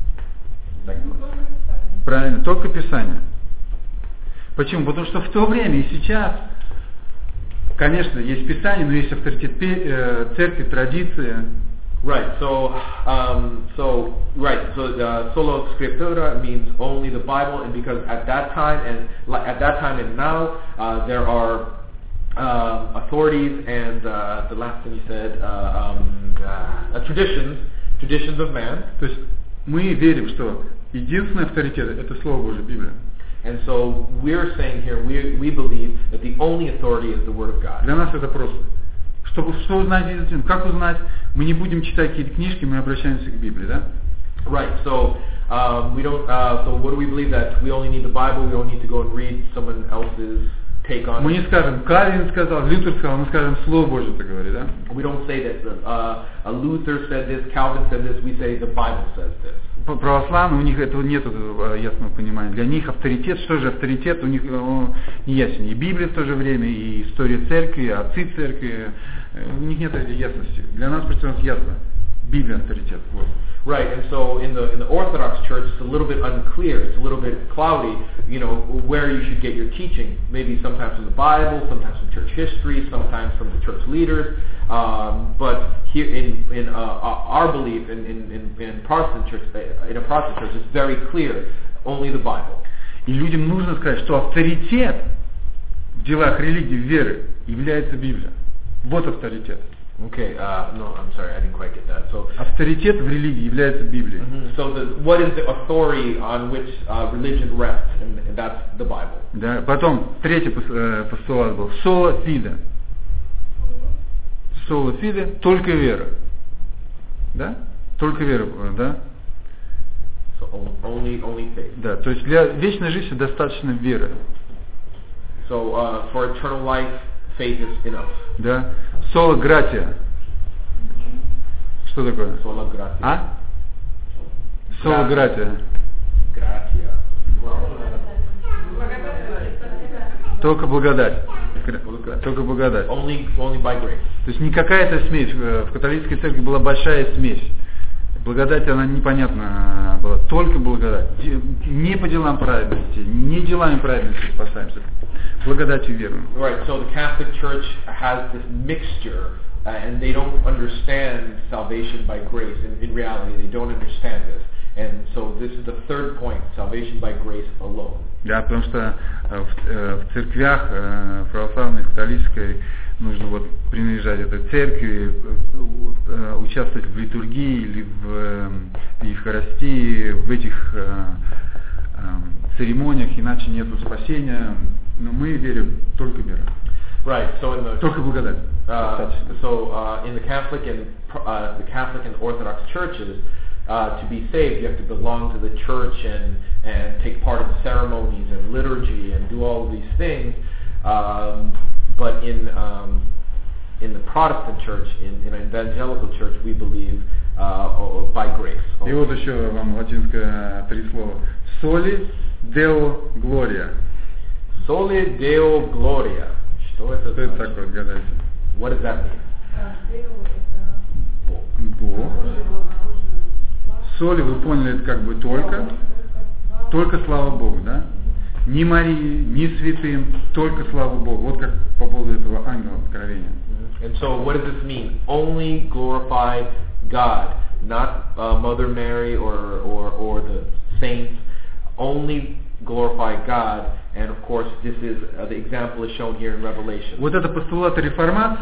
Speaker 1: Правильно, только Писание. Почему? Потому что в то время и сейчас, конечно, есть Писание, но есть авторитет церкви, традиции.
Speaker 2: Right. So Sola Scriptura means only the Bible, and because at that time and now there are authorities and the last thing you said traditions of man.
Speaker 1: То есть мы верим, что единственный авторитет – это Слово Божие, Библия.
Speaker 2: And so we're saying here we believe that the only authority is the Word of God.
Speaker 1: Для нас это просто. Что узнать из как узнать? Мы не будем читать какие-то книжки, мы обращаемся к Библии, да?
Speaker 2: Right. So we don't. So what do we believe, that we only need the Bible? We don't need to go and read someone else's take on it.
Speaker 1: Мы не скажем, Кальвин сказал, Лютер сказал, мы скажем, Слово Божие это говорит, да?
Speaker 2: We don't say that Luther said this, Calvin said this. We say the Bible says this.
Speaker 1: Православные, у них этого нет ясного понимания. Для них авторитет, что же авторитет, у них не ясен. И Библия в то же время, и история церкви, отцы церкви, у них нет этой ясности. Для нас представляется ясно. Библия авторитет. Вот.
Speaker 2: Right, and so in the Orthodox Church, it's a little bit unclear. It's a little bit cloudy. You know, where you should get your teaching. Maybe sometimes from the Bible, sometimes from church history, sometimes from the church leaders. But here in our belief in Protestant church, in a Protestant church, it's very clear. Only the Bible.
Speaker 1: И людям нужно сказать, что авторитет в делах религии, веры является Библия. Вот авторитет.
Speaker 2: Okay, no, I'm sorry, I didn't quite get that. So
Speaker 1: авторитет в религии является Библией.
Speaker 2: So what is the authority on which religion rests, and that's the Bible.
Speaker 1: Да, потом третий постулат был sola fide. Sola fide, только вера. Да? Только вера, да?
Speaker 2: So only faith.
Speaker 1: Да, то есть для вечной жизни достаточно веры.
Speaker 2: So for eternal life, faith is enough.
Speaker 1: Да. Sola gratia. Что такое?
Speaker 2: Sola gratia.
Speaker 1: А? Sola gratia.
Speaker 2: Gratia.
Speaker 1: Только благодать. Только благодать.
Speaker 2: Only by grace.
Speaker 1: То есть не какая-то смесь. В католической церкви была большая смесь. Благодать, она непонятна была. Только благодать. Не по делам праведности, не делами праведности спасаемся. Благодатью веруем.
Speaker 2: Right, so the Catholic Church has this mixture, and they don't understand salvation by grace. In reality, they don't understand this. And so this is the third point, salvation by grace alone.
Speaker 1: Да, потому что в церквях православной, католической, нужно вот принадлежать этой церкви, участвовать в литургии или в Евхаристии, в этих церемониях, иначе нету спасения. Но мы верим только в веру.
Speaker 2: Right. So in the
Speaker 1: только благодать.
Speaker 2: In the Catholic and Orthodox churches, to be saved, you have to belong to the church and take part in ceremonies and liturgy and do all of these things. But in the Protestant church, in an evangelical church, we believe by grace.
Speaker 1: И вот еще вам латинское три слова. Soli Deo Gloria.
Speaker 2: Soli Deo Gloria. Что это
Speaker 1: такое, гадайте?
Speaker 2: What does that mean?
Speaker 1: Бог. Соли, вы поняли, это как бы только слава Богу, да? Ни Марии, ни святым, только слава Богу. Вот как по поводу этого ангела откровения.
Speaker 2: And so what does this mean? Only glorify God, not Mother Mary or the saints. Only glorify God, and of course this is the example is shown here in Revelation.
Speaker 1: Вот это постулаты реформации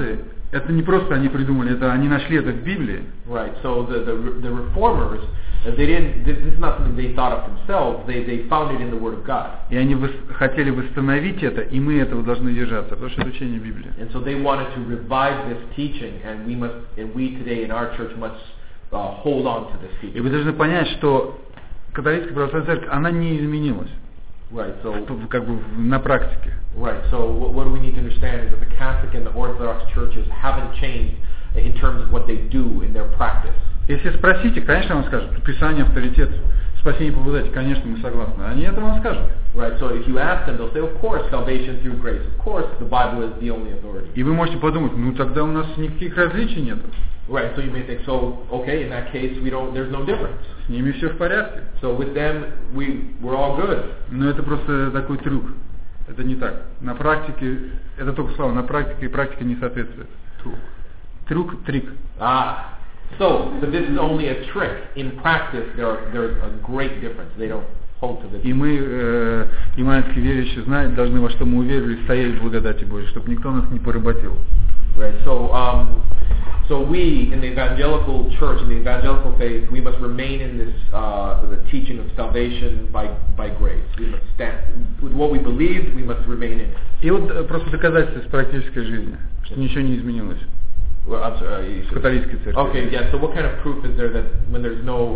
Speaker 1: Это не просто они придумали, это они нашли это в Библии.
Speaker 2: Right. So the reformers, they didn't. This is not something they thought of themselves. They found it in the Word of God.
Speaker 1: И они хотели восстановить это, и мы этого должны держаться, потому что это учение Библии.
Speaker 2: And so they wanted to revive this teaching, and we today in our church must hold on to this teaching.
Speaker 1: И вы должны понять, что католическая православная церковь, она не изменилась.
Speaker 2: Right. So
Speaker 1: Как бы на практике.
Speaker 2: right. So what we need to understand is that the Catholic and the Orthodox churches haven't changed in terms of what they do in their practice.
Speaker 1: Если спросите, конечно, вам скажут, Писание авторитет, спасение по благодати, конечно, мы согласны. Они это вам скажут.
Speaker 2: Right. So if you ask them, they'll say, of course, salvation through grace. Of course, the Bible is the only authority.
Speaker 1: И вы можете подумать, ну тогда у нас никаких различий нет.
Speaker 2: Right. So you may think, so okay, in that case, there's no difference.
Speaker 1: С ними все в порядке.
Speaker 2: So with them, we're all good.
Speaker 1: Но это просто такой трюк. Это не так. На практике, это только слова, на практике и практика не соответствует. Трюк, трик.
Speaker 2: So this is only a trick. In practice, there's a great difference. They don't hold to this.
Speaker 1: И мы, евангельские верующие, должны, во что мы уверовали, стоять в благодати Божьей, чтобы никто нас не поработил.
Speaker 2: Right. So we in the evangelical church, in the evangelical faith, we must remain in this the teaching of salvation by grace. We must stand with what we believe. We must remain in it.
Speaker 1: И вот просто доказательство из практической жизни, что ничего не изменилось.
Speaker 2: Well, I'm sorry,
Speaker 1: В католической церкви.
Speaker 2: Okay, yeah. So what kind of proof is there that when there's no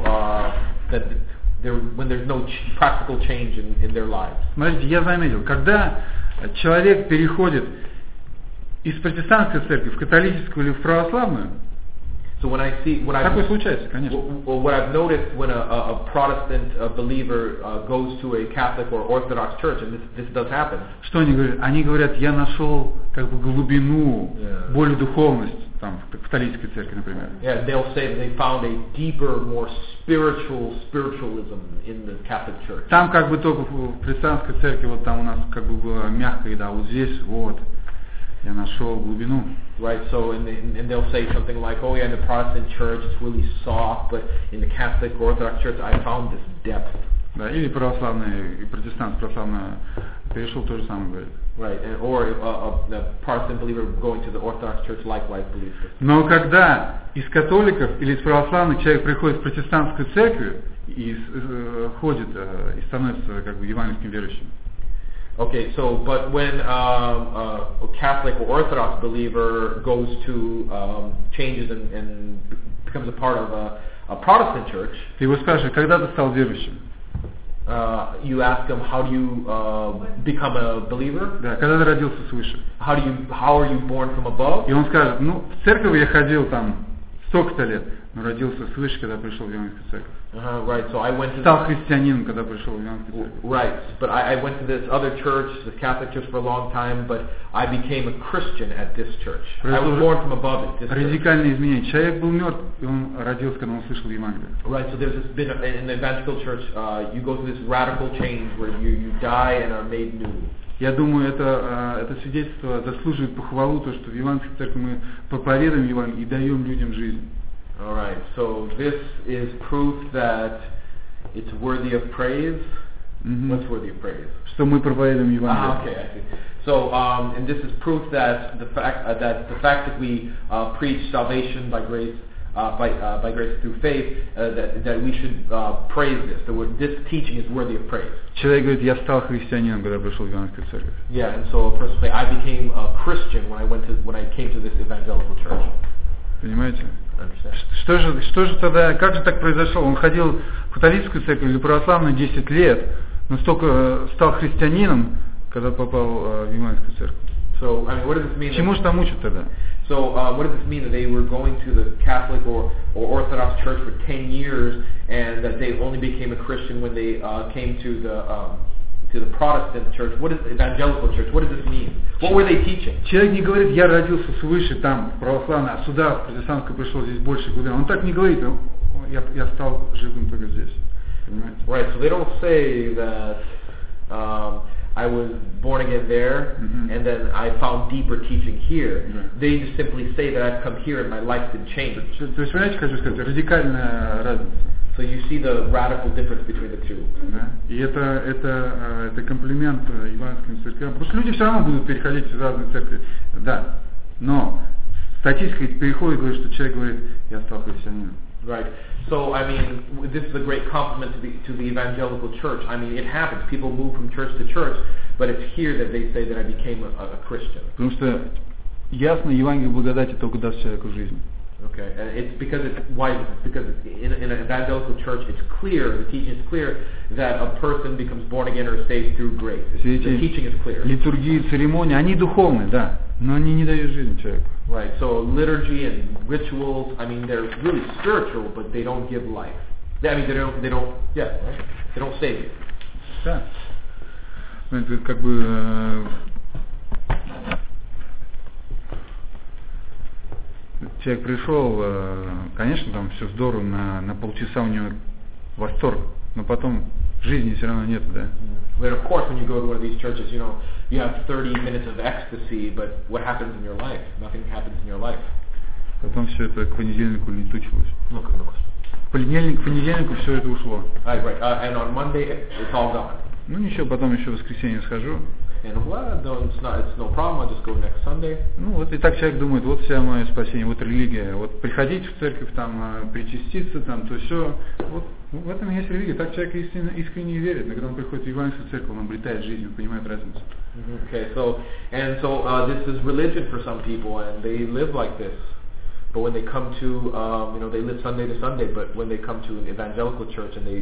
Speaker 2: practical change in their lives?
Speaker 1: Смотрите, я заметил, когда человек переходит из протестантской церкви в католическую или в православную,
Speaker 2: so
Speaker 1: такое случается, конечно.
Speaker 2: What I've noticed when a Protestant believer goes to a Catholic or Orthodox church, and this does happen.
Speaker 1: Что они говорят? Они говорят, я нашел как бы глубину, более духовность, там, в католической церкви, например.
Speaker 2: Yeah, they'll say that they found a deeper, more spiritualism in the Catholic Church.
Speaker 1: Там как бы только в протестантской церкви, вот там у нас как бы была мягкая еда, вот здесь вот я нашел глубину.
Speaker 2: Right, so and they'll say something like, oh yeah, in the Protestant church it's really soft, but in the Catholic or Orthodox church I found this depth.
Speaker 1: Да, или православный, и протестант православный перешел, то же самое говорит.
Speaker 2: Right, or the Protestant believer going to the Orthodox church likewise believes this.
Speaker 1: Но когда из католиков или из православных человек приходит в протестантскую церковь и ходит и становится как бы евангельским верующим.
Speaker 2: Okay, so but when a Catholic or Orthodox believer goes to changes and becomes a part of a Protestant church,
Speaker 1: ты его спрашиваешь, когда ты стал верующим?
Speaker 2: You ask him, how do you become a believer?
Speaker 1: Да, когда ты родился свыше?
Speaker 2: How are you born from above?
Speaker 1: И он скажет, ну, в церковь я ходил там столько-то лет, но родился свыше, когда пришел в евангельскую церковь.
Speaker 2: Right, so I went to
Speaker 1: стал христианином, когда пришел в евангельскую церковь.
Speaker 2: Right, but I went to this other church, the Catholic church, for a long time, but I became a Christian at this church. I was born from above it.
Speaker 1: Радикальное изменение. Человек был мертв, и он родился, когда он слышал Евангелие.
Speaker 2: Right, so there's been in the evangelical church, you go through this radical change where you die and are made new.
Speaker 1: Я думаю, это свидетельство заслуживает похвалу, то, что в евангельской церкви мы проповедуем Евангелие и даем людям жизнь.
Speaker 2: All right, so this is proof that it's worthy of praise. What's worthy of praise?
Speaker 1: Что мы проповедуем Евангелие.
Speaker 2: Okay, I see. So, and this is proof that the fact that we preach salvation by grace, by grace through faith, that we should praise this. This teaching is worthy of praise.
Speaker 1: Человек говорит, я стал христианином, когда пришел в евангельскую церковь.
Speaker 2: Yeah, and so a person say, I became a Christian when I came to this evangelical church.
Speaker 1: Понимаете? Что же тогда, как же так произошло? Он ходил в католическую церковь или православную 10 лет, но столько стал христианином, когда попал в евангельскую церковь.
Speaker 2: So, I mean, what does this mean?
Speaker 1: Чему же там учат тогда?
Speaker 2: So, what does this mean that they were going to the Catholic or Orthodox church for 10 years, and that they only became a Christian when they came to the Protestant church? What is the evangelical church? What does this mean? What were they teaching?
Speaker 1: Человек не говорит, я родился свыше там, в православной, а сюда, в протестантскую, пришел здесь больше глубина. Он так не говорит, я стал живым только здесь. Понимаете?
Speaker 2: Right, so they don't say that I was born again there, and then I found deeper teaching here. They just simply say that I've come here and my life's been changed.
Speaker 1: То есть, понимаете, хочу сказать, радикальная разница.
Speaker 2: So you see the radical difference between the two.
Speaker 1: Да? И это комплимент евангельским церквям. Потому что люди все равно будут переходить из разных церквей. Да. Но статистика приходит и говорит, что человек говорит, я стал христианином.
Speaker 2: Right. So, I mean, this is a great compliment to the evangelical church. I mean, it happens. People move from church to church, but it's here that they say that I became a Christian.
Speaker 1: Потому что ясно, Евангелие благодати только даст человеку жизнь.
Speaker 2: Okay, and it's because in an evangelical church, it's clear, the teaching is clear that a person becomes born again or saved through grace. The teaching is clear.
Speaker 1: Литургии, церемонии, они духовные, да, но они не дают жизни человеку.
Speaker 2: Right, so liturgy and rituals, I mean, they're really spiritual, but they don't give life. They don't save you.
Speaker 1: Да. Это как бы человек пришел, конечно, там все здорово, на полчаса у него восторг, но потом жизни все равно нет, да?
Speaker 2: But of course, when you go to one of these churches, you know, you have 30 minutes of ecstasy, but what happens in your life? Nothing happens in your life.
Speaker 1: Потом все это к понедельнику летучилось. К понедельнику все это ушло.
Speaker 2: Right, and on Monday, it's all gone.
Speaker 1: Ну ничего, потом еще в воскресенье схожу.
Speaker 2: And well, it's no problem, I'll just go next Sunday.
Speaker 1: Ну вот и так человек думает, вот вся мое спасение, вот религия, вот приходить в церковь, там, причаститься, там, то все. Вот в этом есть религия, так человек искренне верит, но когда он приходит в евангельскую церковь, он обретает жизнь, он понимает разницу.
Speaker 2: Okay, so this is religion for some people, and they live like this. But when they come to, they live Sunday to Sunday, but when they come to an evangelical church and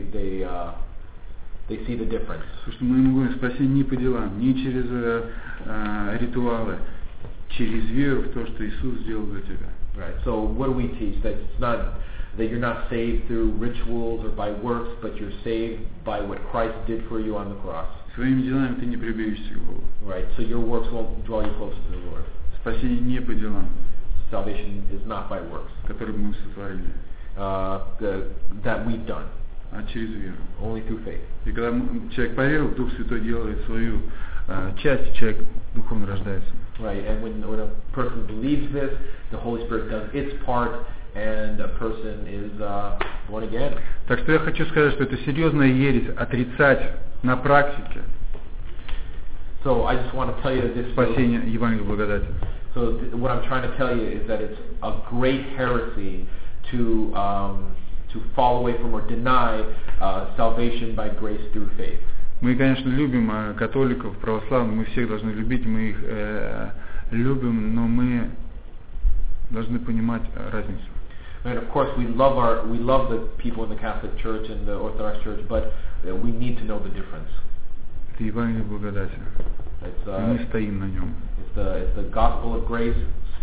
Speaker 2: they see the difference.
Speaker 1: Потому что мы ему говорим, спасение не по делам, не через ритуалы, через веру в то, что Иисус сделал за тебя.
Speaker 2: Right. So what do we teach? That it's not that you're not saved through rituals or by works, but you're saved by what Christ did for you on the cross.
Speaker 1: Своими делами ты не приблизишься к Богу.
Speaker 2: Right. So your works won't draw you closer to the Lord.
Speaker 1: Спасение не по делам.
Speaker 2: Salvation is not by works,
Speaker 1: которые мы сотворили.
Speaker 2: That we've done.
Speaker 1: А через веру.
Speaker 2: Only through faith.
Speaker 1: И когда человек поверил, Дух Святой делает свою часть, человек духовно рождается.
Speaker 2: Right, and when a person believes this, the Holy Spirit does its part, and a person is born again.
Speaker 1: Так что я хочу сказать, что это серьезная ересь отрицать на практике.
Speaker 2: So I just want to tell you that this
Speaker 1: спасение Евангелия благодати.
Speaker 2: So what I'm trying to tell you is that it's a great heresy to fall away from or deny salvation by grace through faith.
Speaker 1: Мы, конечно, любим католиков, православных, мы всех должны любить, мы их любим, но мы должны понимать разницу.
Speaker 2: And of course we love the people in the Catholic Church and the Orthodox Church, but we need to know the difference.
Speaker 1: Это Евангелие благодати. Мы стоим на нем.
Speaker 2: It's the gospel of grace.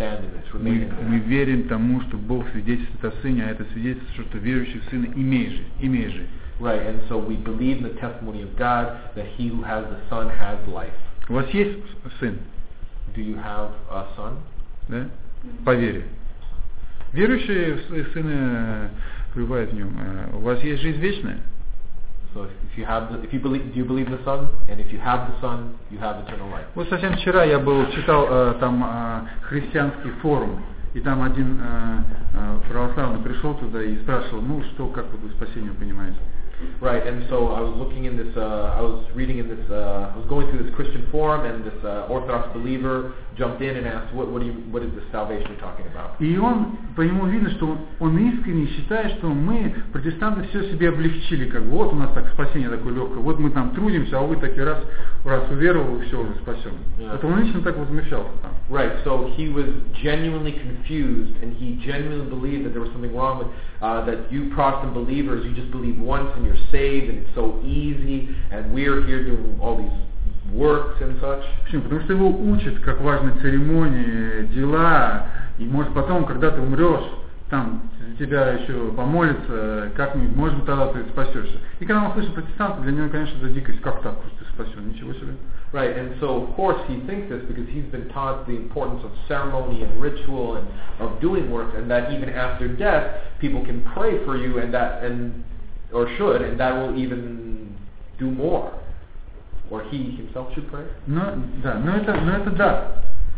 Speaker 1: Мы верим тому, что Бог свидетельствует о Сыне, а это свидетельство, что верующий в Сына имеет жизнь.
Speaker 2: Right, and so we believe in the testimony of God that He who has the Son has life.
Speaker 1: У вас есть сын?
Speaker 2: Do you have a son?
Speaker 1: Да? По вере. Верующий в Сына пребывает в нем. У вас есть жизнь вечная?
Speaker 2: So do you believe in the Son? And if you have the Son, you have eternal life.
Speaker 1: Вот совсем вчера я читал там христианский форум, и там один православный пришел туда и спрашивал, как вы спасение понимаете?
Speaker 2: Right, and so I was looking in this, I was going through this Christian forum, and this Orthodox believer jumped in and asked, what is the salvation you're talking about?
Speaker 1: И по нему видно, что он искренне считает, что мы, протестанты, все себе облегчили, вот у нас так спасение такое легкое, вот мы там трудимся, а вы таки раз уверовал, и все, уже спасен. Это он лично так возмущался там.
Speaker 2: Right, so he was genuinely confused, and he genuinely believed that there was something wrong with, that you Protestant believers, you just believe once and you're saved, and it's so easy, and we're here doing all these works and such.
Speaker 1: Почему? Потому что его учат, как важны церемонии, дела, и может потом, когда ты умрешь, там за тебя еще помолятся, как-нибудь, может быть, тогда ты спасешься. И когда он слышит протестанта, для него, конечно, это дикость, как так, просто ты спасен, ничего себе.
Speaker 2: Right, and so of course he thinks this because he's been taught the importance of ceremony and ritual and of doing works, and that even after death, people can pray for you, and that will even do more. Or he himself should pray.
Speaker 1: Но это дар.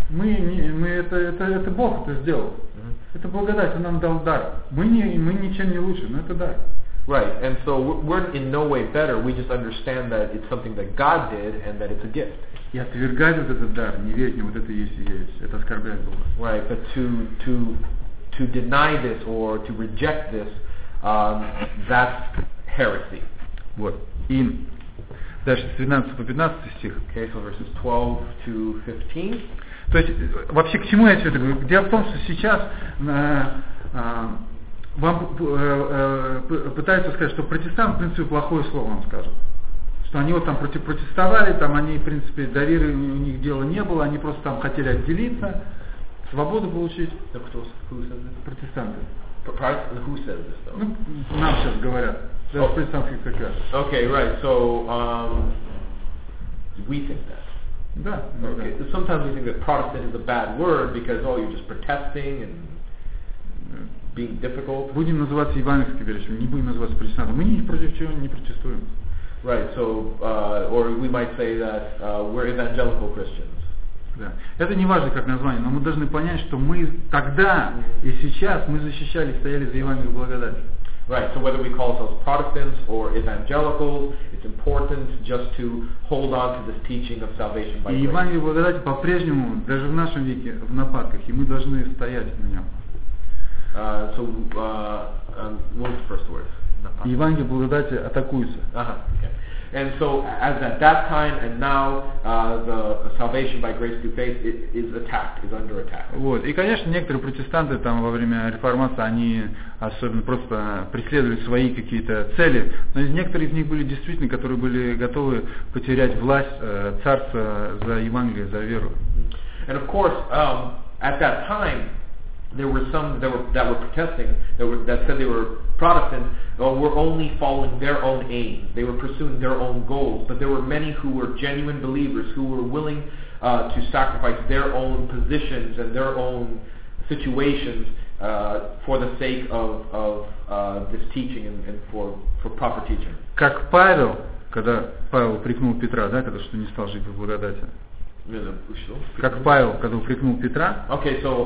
Speaker 1: Это Бог это сделал. Это благодать, Он нам дал дар. Мы ничем не лучше, но это дар.
Speaker 2: Right, and so we're in no way better. We just understand that it's something that God did and that it's a gift.
Speaker 1: И отвергать вот этот дар, не верить в него, вот это и есть ересь. Это оскорбляет Бога.
Speaker 2: Right, but to deny this or to reject this, that's heresy.
Speaker 1: Вот. И дальше с 12 по 15 стих.
Speaker 2: Okay, so verses 12 to 15.
Speaker 1: То есть, вообще, к чему я все это говорю? Дело в том, что сейчас вам пытаются сказать, что протестант, в принципе, плохое слово вам скажут. Что они вот там протестовали, там они, в принципе, доверия у них дела не было, они просто там хотели отделиться, свободу получить. Протестанты.
Speaker 2: Who says this though?
Speaker 1: Ну, нам сейчас говорят. Даже протестантских церквях.
Speaker 2: Okay, right. So we think that.
Speaker 1: Да.
Speaker 2: Okay.
Speaker 1: Да.
Speaker 2: Sometimes we think that Protestant is a bad word because you're just protesting and being difficult.
Speaker 1: Будем называться евангельскими верующими, не будем называться протестантами. Мы ни против чего не протестуем.
Speaker 2: Right. So, or we might say that we're evangelical Christians.
Speaker 1: Да. Это не важно как название, но мы должны понять, что мы тогда и сейчас мы защищали, стояли за Евангелие благодати.
Speaker 2: Right, so whether we call ourselves Protestants or evangelicals, it's important just to hold on to this teaching of salvation by
Speaker 1: И
Speaker 2: grace.
Speaker 1: Евангелие благодати по-прежнему, даже в нашем веке, в нападках, и мы должны стоять на нем.
Speaker 2: What was the first word?
Speaker 1: Евангелие благодати атакуется.
Speaker 2: Okay. And so, as at that time and now, the salvation by grace through faith is attacked, is under attack.
Speaker 1: Вот. И, конечно, некоторые протестанты там во время реформации, они особенно просто преследовали свои какие-то цели, но некоторые из них были действительно, которые были готовы потерять власть царства за Евангелие, за веру.
Speaker 2: And of course, at that time, there were some that were protesting, that said they were Protestant, or were only following their own aims. They were pursuing their own goals. But there were many who were genuine believers, who were willing to sacrifice their own positions and their own situations for the sake of this teaching and for proper teaching.
Speaker 1: Как Павел, когда Павел упрекнул Петра, да, когда что не стал жить в благодати. Как Павел, когда упрекнул Петра.
Speaker 2: Okay, so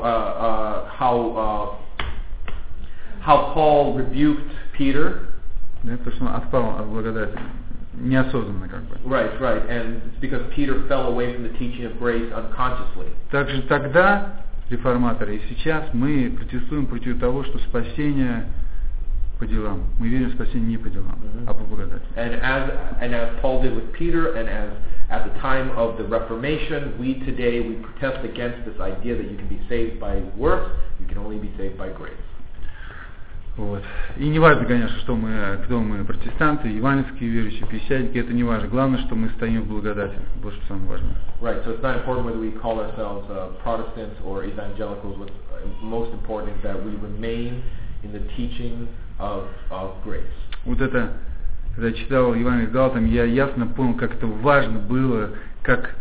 Speaker 2: how Paul rebuked Peter.
Speaker 1: Да, потому что он отпал от благодати, неосознанно как бы.
Speaker 2: Right, and it's because Peter fell away from the teaching of grace unconsciously.
Speaker 1: Также тогда реформаторы и сейчас мы протестуем против того, что спасение по делам. Мы верим в спасение не по делам, а по благодати.
Speaker 2: And as Paul did with Peter, and as at the time of the Reformation, we protest against this idea that you can be saved by works, you can only be saved by grace.
Speaker 1: Вот. И не важно, конечно, кто мы, протестанты, евангельские верующие, пятидесятники, это не важно. Главное, что мы стоим в благодати. Вот что самое важное.
Speaker 2: Right, so it's not important whether we call ourselves Protestants or evangelicals. What's most important is that we remain in the teaching of grace.
Speaker 1: Вот это, когда я читал Евангелие Галатам, я ясно понял, как это важно было, как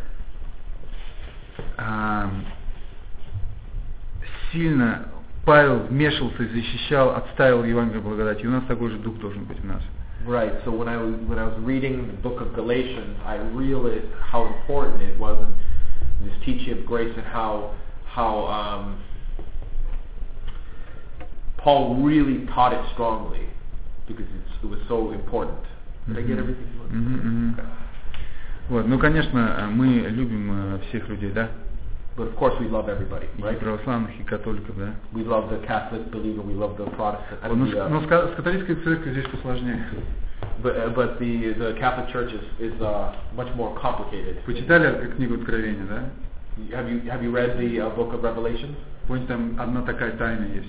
Speaker 1: сильно Павел вмешивался и защищал, отстаивал Евангелие благодати. И у нас такой же дух должен быть в нас.
Speaker 2: Right. So when I was reading the book of Galatians, I realized how important it was in this teaching of grace and how Paul really taught it strongly because it was so important. Did I get everything?
Speaker 1: Вот. Ну, конечно, мы любим всех людей, да?
Speaker 2: But of course we love everybody, right?
Speaker 1: И православных, и католиков, да?
Speaker 2: We love the Catholic believer, we love the Protestant.
Speaker 1: Но с католической церковью здесь посложнее.
Speaker 2: But the Catholic Church is much more complicated.
Speaker 1: Почитали книгу Откровения, да?
Speaker 2: Have you read the book of Revelations?
Speaker 1: Помните, там одна такая тайна есть.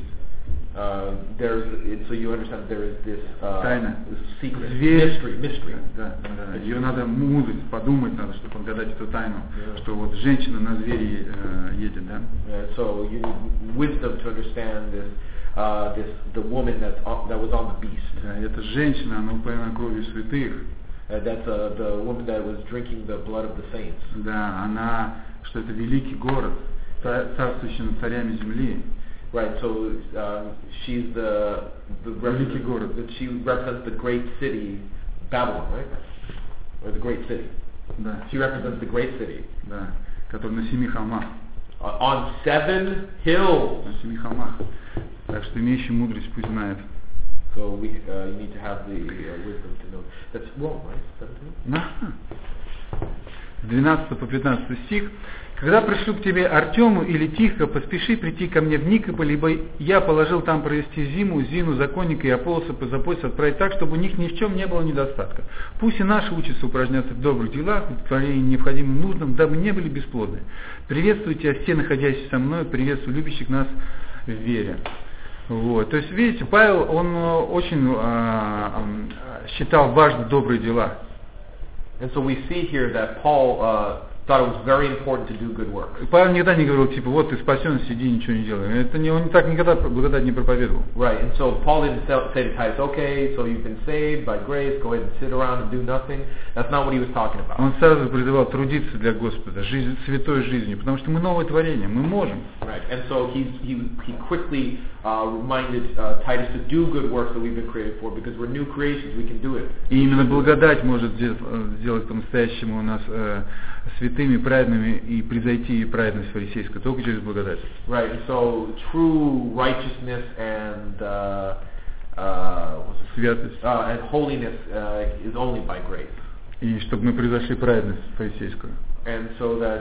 Speaker 2: So you understand there is this
Speaker 1: тайна,
Speaker 2: secret,
Speaker 1: mystery.
Speaker 2: Да.
Speaker 1: Ее надо мудрить, подумать надо, чтобы отгадать эту тайну, что вот женщина на звере едет, да?
Speaker 2: So you need wisdom to understand the woman that was on the beast.
Speaker 1: Да, эта женщина, она упоена кровью святых.
Speaker 2: That's the woman that was drinking the blood of the saints.
Speaker 1: Да, она, что это великий город, царствующий над царями земли.
Speaker 2: Right, so she's the she represents the great city, Babylon, right? Or the great city.
Speaker 1: Да.
Speaker 2: She represents the great city.
Speaker 1: Да, который на 7 холмах.
Speaker 2: On 7 hills.
Speaker 1: На 7 холмах. Так что имеющий мудрость пусть знает.
Speaker 2: So you need to have the wisdom to know. That's wrong, right? 17?
Speaker 1: 12 по 15 стих. «Когда пришлю к тебе Артему или Тихо, поспеши прийти ко мне в Никополь, ибо я положил там провести зиму, Зину, законника и Аполлоса позаботиться отправить так, чтобы у них ни в чем не было недостатка. Пусть и наши учатся упражняться в добрых делах, в творении необходимым нужным, дабы не были бесплодны. Приветствую тебя, все находящиеся со мной, приветствую любящих нас в вере». Вот. То есть, видите, Павел, он очень считал важны добрые дела.
Speaker 2: And so we see here that Paul thought it was very important to do good works.
Speaker 1: Павел никогда не говорил, типа, вот ты спасен, сиди, ничего не делай. Это не, он так никогда благодать не проповедовал.
Speaker 2: Right, and so Paul didn't say to Titus, okay, so you've been saved by grace, go ahead and sit around and do nothing. That's not what he was talking about.
Speaker 1: Он сразу призывал трудиться для Господа, жизнь, святой жизнью, потому что мы новое творение, мы можем.
Speaker 2: Right, and so he quickly reminded Titus to do good works that we've been created for, because we're new creations, we can do it.
Speaker 1: И именно благодать может сделать по-настоящему у нас святыми, праведными и превзойти праведность фарисейскую, только через благодать.
Speaker 2: Right, and so true righteousness and
Speaker 1: святость
Speaker 2: and holiness is only by grace.
Speaker 1: И чтобы мы превзошли праведность фарисейскую.
Speaker 2: And so that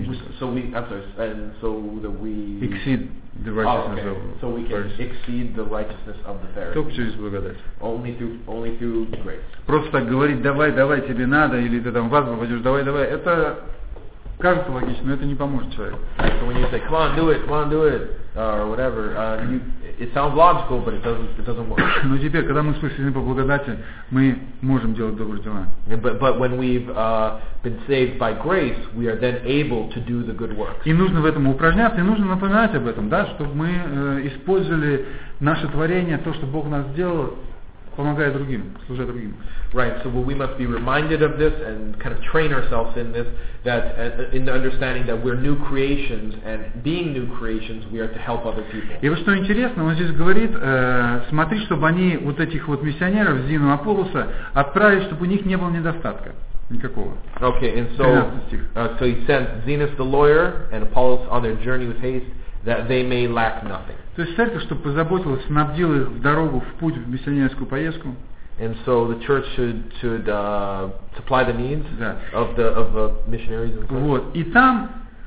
Speaker 2: we
Speaker 1: exceed the righteousness of
Speaker 2: so we can exceed the righteousness of the Pharisees.
Speaker 1: Только через благодать.
Speaker 2: Only through grace.
Speaker 1: Просто так говорить, давай, тебе надо, или ты там в ад попадешь, давай, это кажется логично, но это не поможет человеку.
Speaker 2: So when you say, come on, do it, or whatever, it sounds logical, but it doesn't work.
Speaker 1: Но теперь, когда мы спасены по благодати, мы можем делать добрые дела.
Speaker 2: But when we've been saved by grace, we are then able to do the good works.
Speaker 1: И нужно в этом упражняться, и нужно напоминать об этом, да, чтобы мы использовали наше творение, то, что Бог нас сделал, помогая другим, служа другим.
Speaker 2: Right, so we must be reminded of this and kind of train ourselves in this, that in the understanding that we're new creations, and being new creations, we are to help other people.
Speaker 1: И вот что интересно, он здесь говорит, смотри, чтобы они, вот этих вот миссионеров, Зину, Аполлоса, отправили, чтобы у них не было недостатка никакого.
Speaker 2: Okay, and so he sent Zenas the lawyer and Apollos on their journey with haste, that they may lack nothing.
Speaker 1: То есть церковь, чтобы позаботилась, снабдила их в дорогу, в путь, в миссионерскую поездку.
Speaker 2: And so the church should supply the needs of the missionaries.
Speaker 1: Вот. И там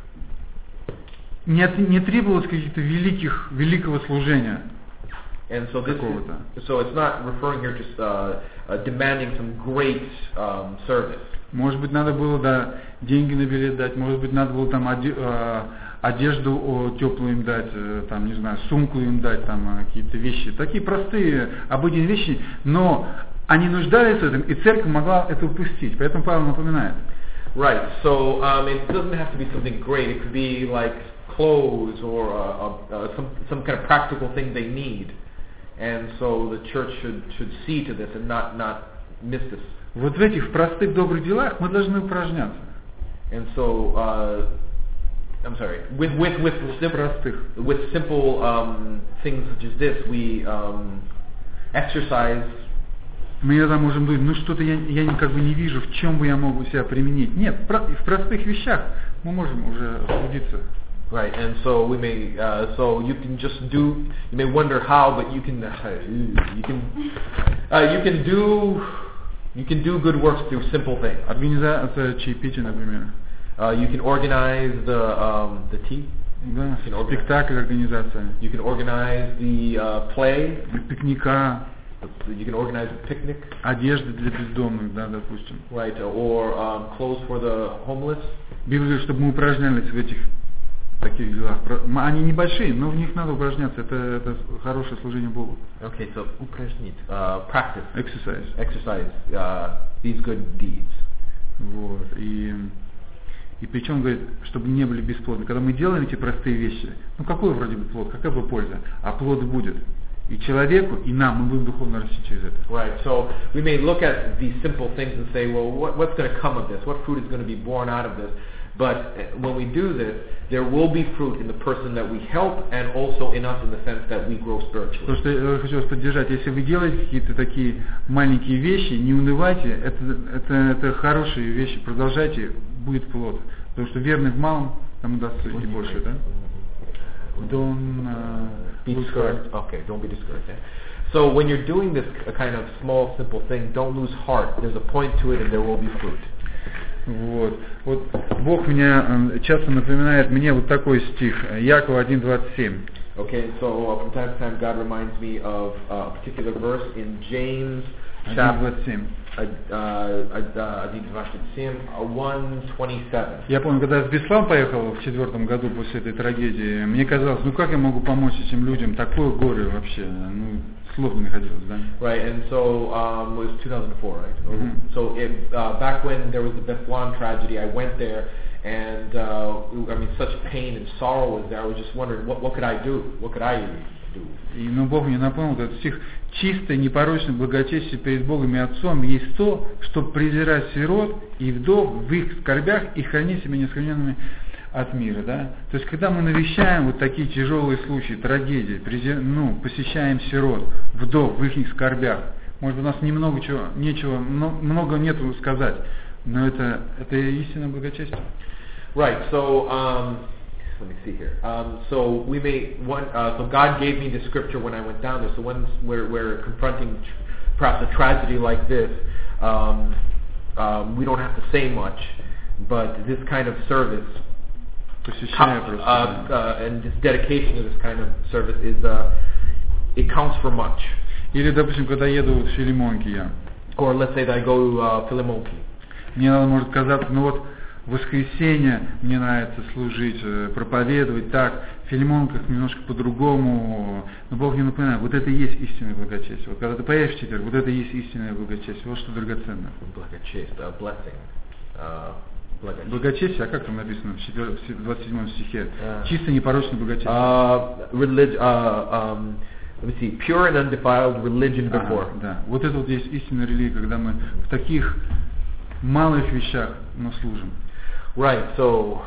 Speaker 1: не требовалось каких-то великого служения.
Speaker 2: And so so it's not referring here to demanding some great service.
Speaker 1: Может быть, надо было, деньги на билет дать, может быть, надо было там одежду теплую им дать, там, не знаю, сумку им дать, там, какие-то вещи. Такие простые, обыденные вещи, но они нуждались в этом, и церковь могла это упустить. Поэтому Павел напоминает.
Speaker 2: Right, so it doesn't have to be something great. It could be like clothes or some kind of practical thing they need. And so the church should see to this and not miss this.
Speaker 1: Вот в этих простых добрых делах мы должны упражняться.
Speaker 2: And so I'm sorry. With simple things such as this, we exercise.
Speaker 1: Мы иногда можем думать, что-то я как бы не вижу, в чем бы я мог себя применить. Нет, в простых вещах мы можем уже трудиться.
Speaker 2: Right, and so we may, so you can just do. You may wonder how, but you can do good works through simple things.
Speaker 1: Организация чаепития, например.
Speaker 2: You can organize the tea.
Speaker 1: Да, спектакль организация.
Speaker 2: You can organize the play.
Speaker 1: Пикника.
Speaker 2: You can organize a picnic.
Speaker 1: Одежда для бездомных, да, допустим.
Speaker 2: Right, or clothes for the homeless.
Speaker 1: Библия говорит, чтобы мы упражнялись в этих таких делах. Они небольшие, но в них надо упражняться. Это хорошее служение Богу.
Speaker 2: Okay, so упражнить, practice.
Speaker 1: Exercise.
Speaker 2: These good deeds.
Speaker 1: Вот, и причем, говорит, чтобы не были бесплодны. Когда мы делаем эти простые вещи, какой вроде бы плод, какая бы польза, а плод будет. И человеку, и нам, мы будем духовно расти через это.
Speaker 2: Right, so we may look at these simple things and say, well, what's going to come of this? What fruit is going to be born out of this? But when we do this, there will be fruit in the person that we help and also in us in the sense that we grow spiritually.
Speaker 1: То, что я хочу вас поддержать, если вы делаете какие-то такие маленькие вещи, не унывайте, это хорошие вещи, продолжайте, будет плод. Потому что верный в малом, там удастся и больше, да?
Speaker 2: Don't be discouraged. Okay, don't be discouraged. So when you're doing this kind of small, simple thing, don't lose heart. There's a point to it, and there will be fruit.
Speaker 1: Вот Бог меня часто напоминает мне вот такой стих, Якова 1:27.
Speaker 2: Okay, so from time to time God reminds me of a particular verse in James chapter 1:27.
Speaker 1: Я помню, когда я в Беслан поехал в 4 году после этой трагедии, мне казалось, ну как я могу помочь этим людям, такое горе вообще, ну слов не находилось, да?
Speaker 2: Right, and so it was 2004, right? Mm-hmm. So back when there was the Bethlehem tragedy, I went there, and I mean, such pain and sorrow was there. I was just wondering, what could I do? What could I do?
Speaker 1: И, Бог мне напомнил этот стих: чистое, непорочное благочестие перед Богом и Отцом есть то, чтобы презирать сирот и вдов в их скорбях и хранить себя неоскверненными от мира, да? То есть, когда мы навещаем вот такие тяжелые случаи, трагедии, посещаем сирот, вдов в их скорбях, может быть, у нас много нету сказать, но это истинное благочестие.
Speaker 2: Right. So let me see here. So we may so God gave me the scripture when I went down there. So when we're confronting perhaps a tragedy like this, we don't have to say much, but this kind of service. And this dedication to this kind of service is it counts for much.
Speaker 1: Или, допустим, когда еду в Филимонки я.
Speaker 2: Or let's say that I go to Филимонки.
Speaker 1: Мне надо, может, казаться, в воскресенье мне нравится служить, проповедовать так, в Филимонках немножко по-другому, но Бог мне напоминает, вот это и есть истинное благочестие. Вот когда ты поедешь в четверг, вот это и есть истинное благочестие, вот что драгоценно.
Speaker 2: Благочестие, blessing.
Speaker 1: Благочестие, а как там написано в 27 стихе? Чисто непорочное благочестие.
Speaker 2: Let me see, pure and undefiled religion before.
Speaker 1: Да, вот это вот есть истинная религия, когда мы в таких малых вещах мы служим.
Speaker 2: Right, so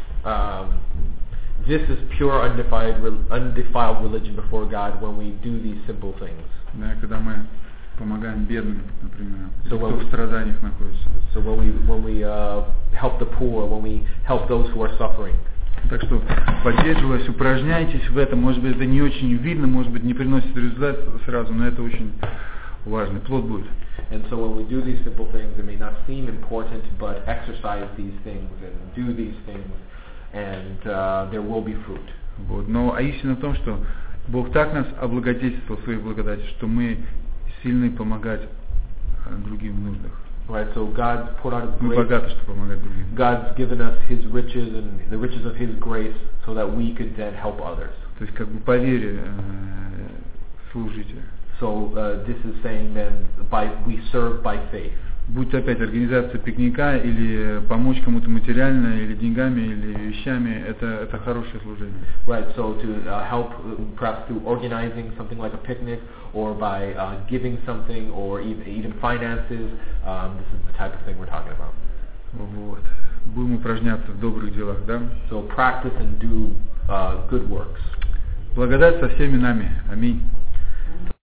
Speaker 2: this is pure, undefiled religion before God when we do these simple things.
Speaker 1: Да, когда мы помогаем бедным, например, кто в страданиях находится.
Speaker 2: So when we help the poor, when we help those who are suffering.
Speaker 1: Так что поддерживаясь, упражняйтесь в этом. Может быть, это не очень видно, может быть, не приносит результат сразу, но это очень важно. Плод будет.
Speaker 2: And so when we do these simple things, it may not seem important, but exercise these things and do these things, and there will be fruit.
Speaker 1: Вот. Но истина в том, что Бог так нас облагодетельствовал своей благодатью, что мы сильны помогать другим в нуждах.
Speaker 2: Right, so God's poured out His grace.
Speaker 1: Мы богаты, чтобы помогать другим.
Speaker 2: God's given us His riches and the riches of His grace, so that we could then help others.
Speaker 1: То есть как бы по вере служите.
Speaker 2: So this is saying then we serve by faith.
Speaker 1: Будь то опять организация пикника или помочь кому-то материально, или деньгами, или вещами, это хорошее служение.
Speaker 2: Right, so to help perhaps through organizing something like a picnic, or by giving something, or even finances, this is the type of thing we're talking about.
Speaker 1: Вот. Будем упражняться в добрых делах, да?
Speaker 2: So practice and do good works.
Speaker 1: Благодать со всеми нами. Аминь.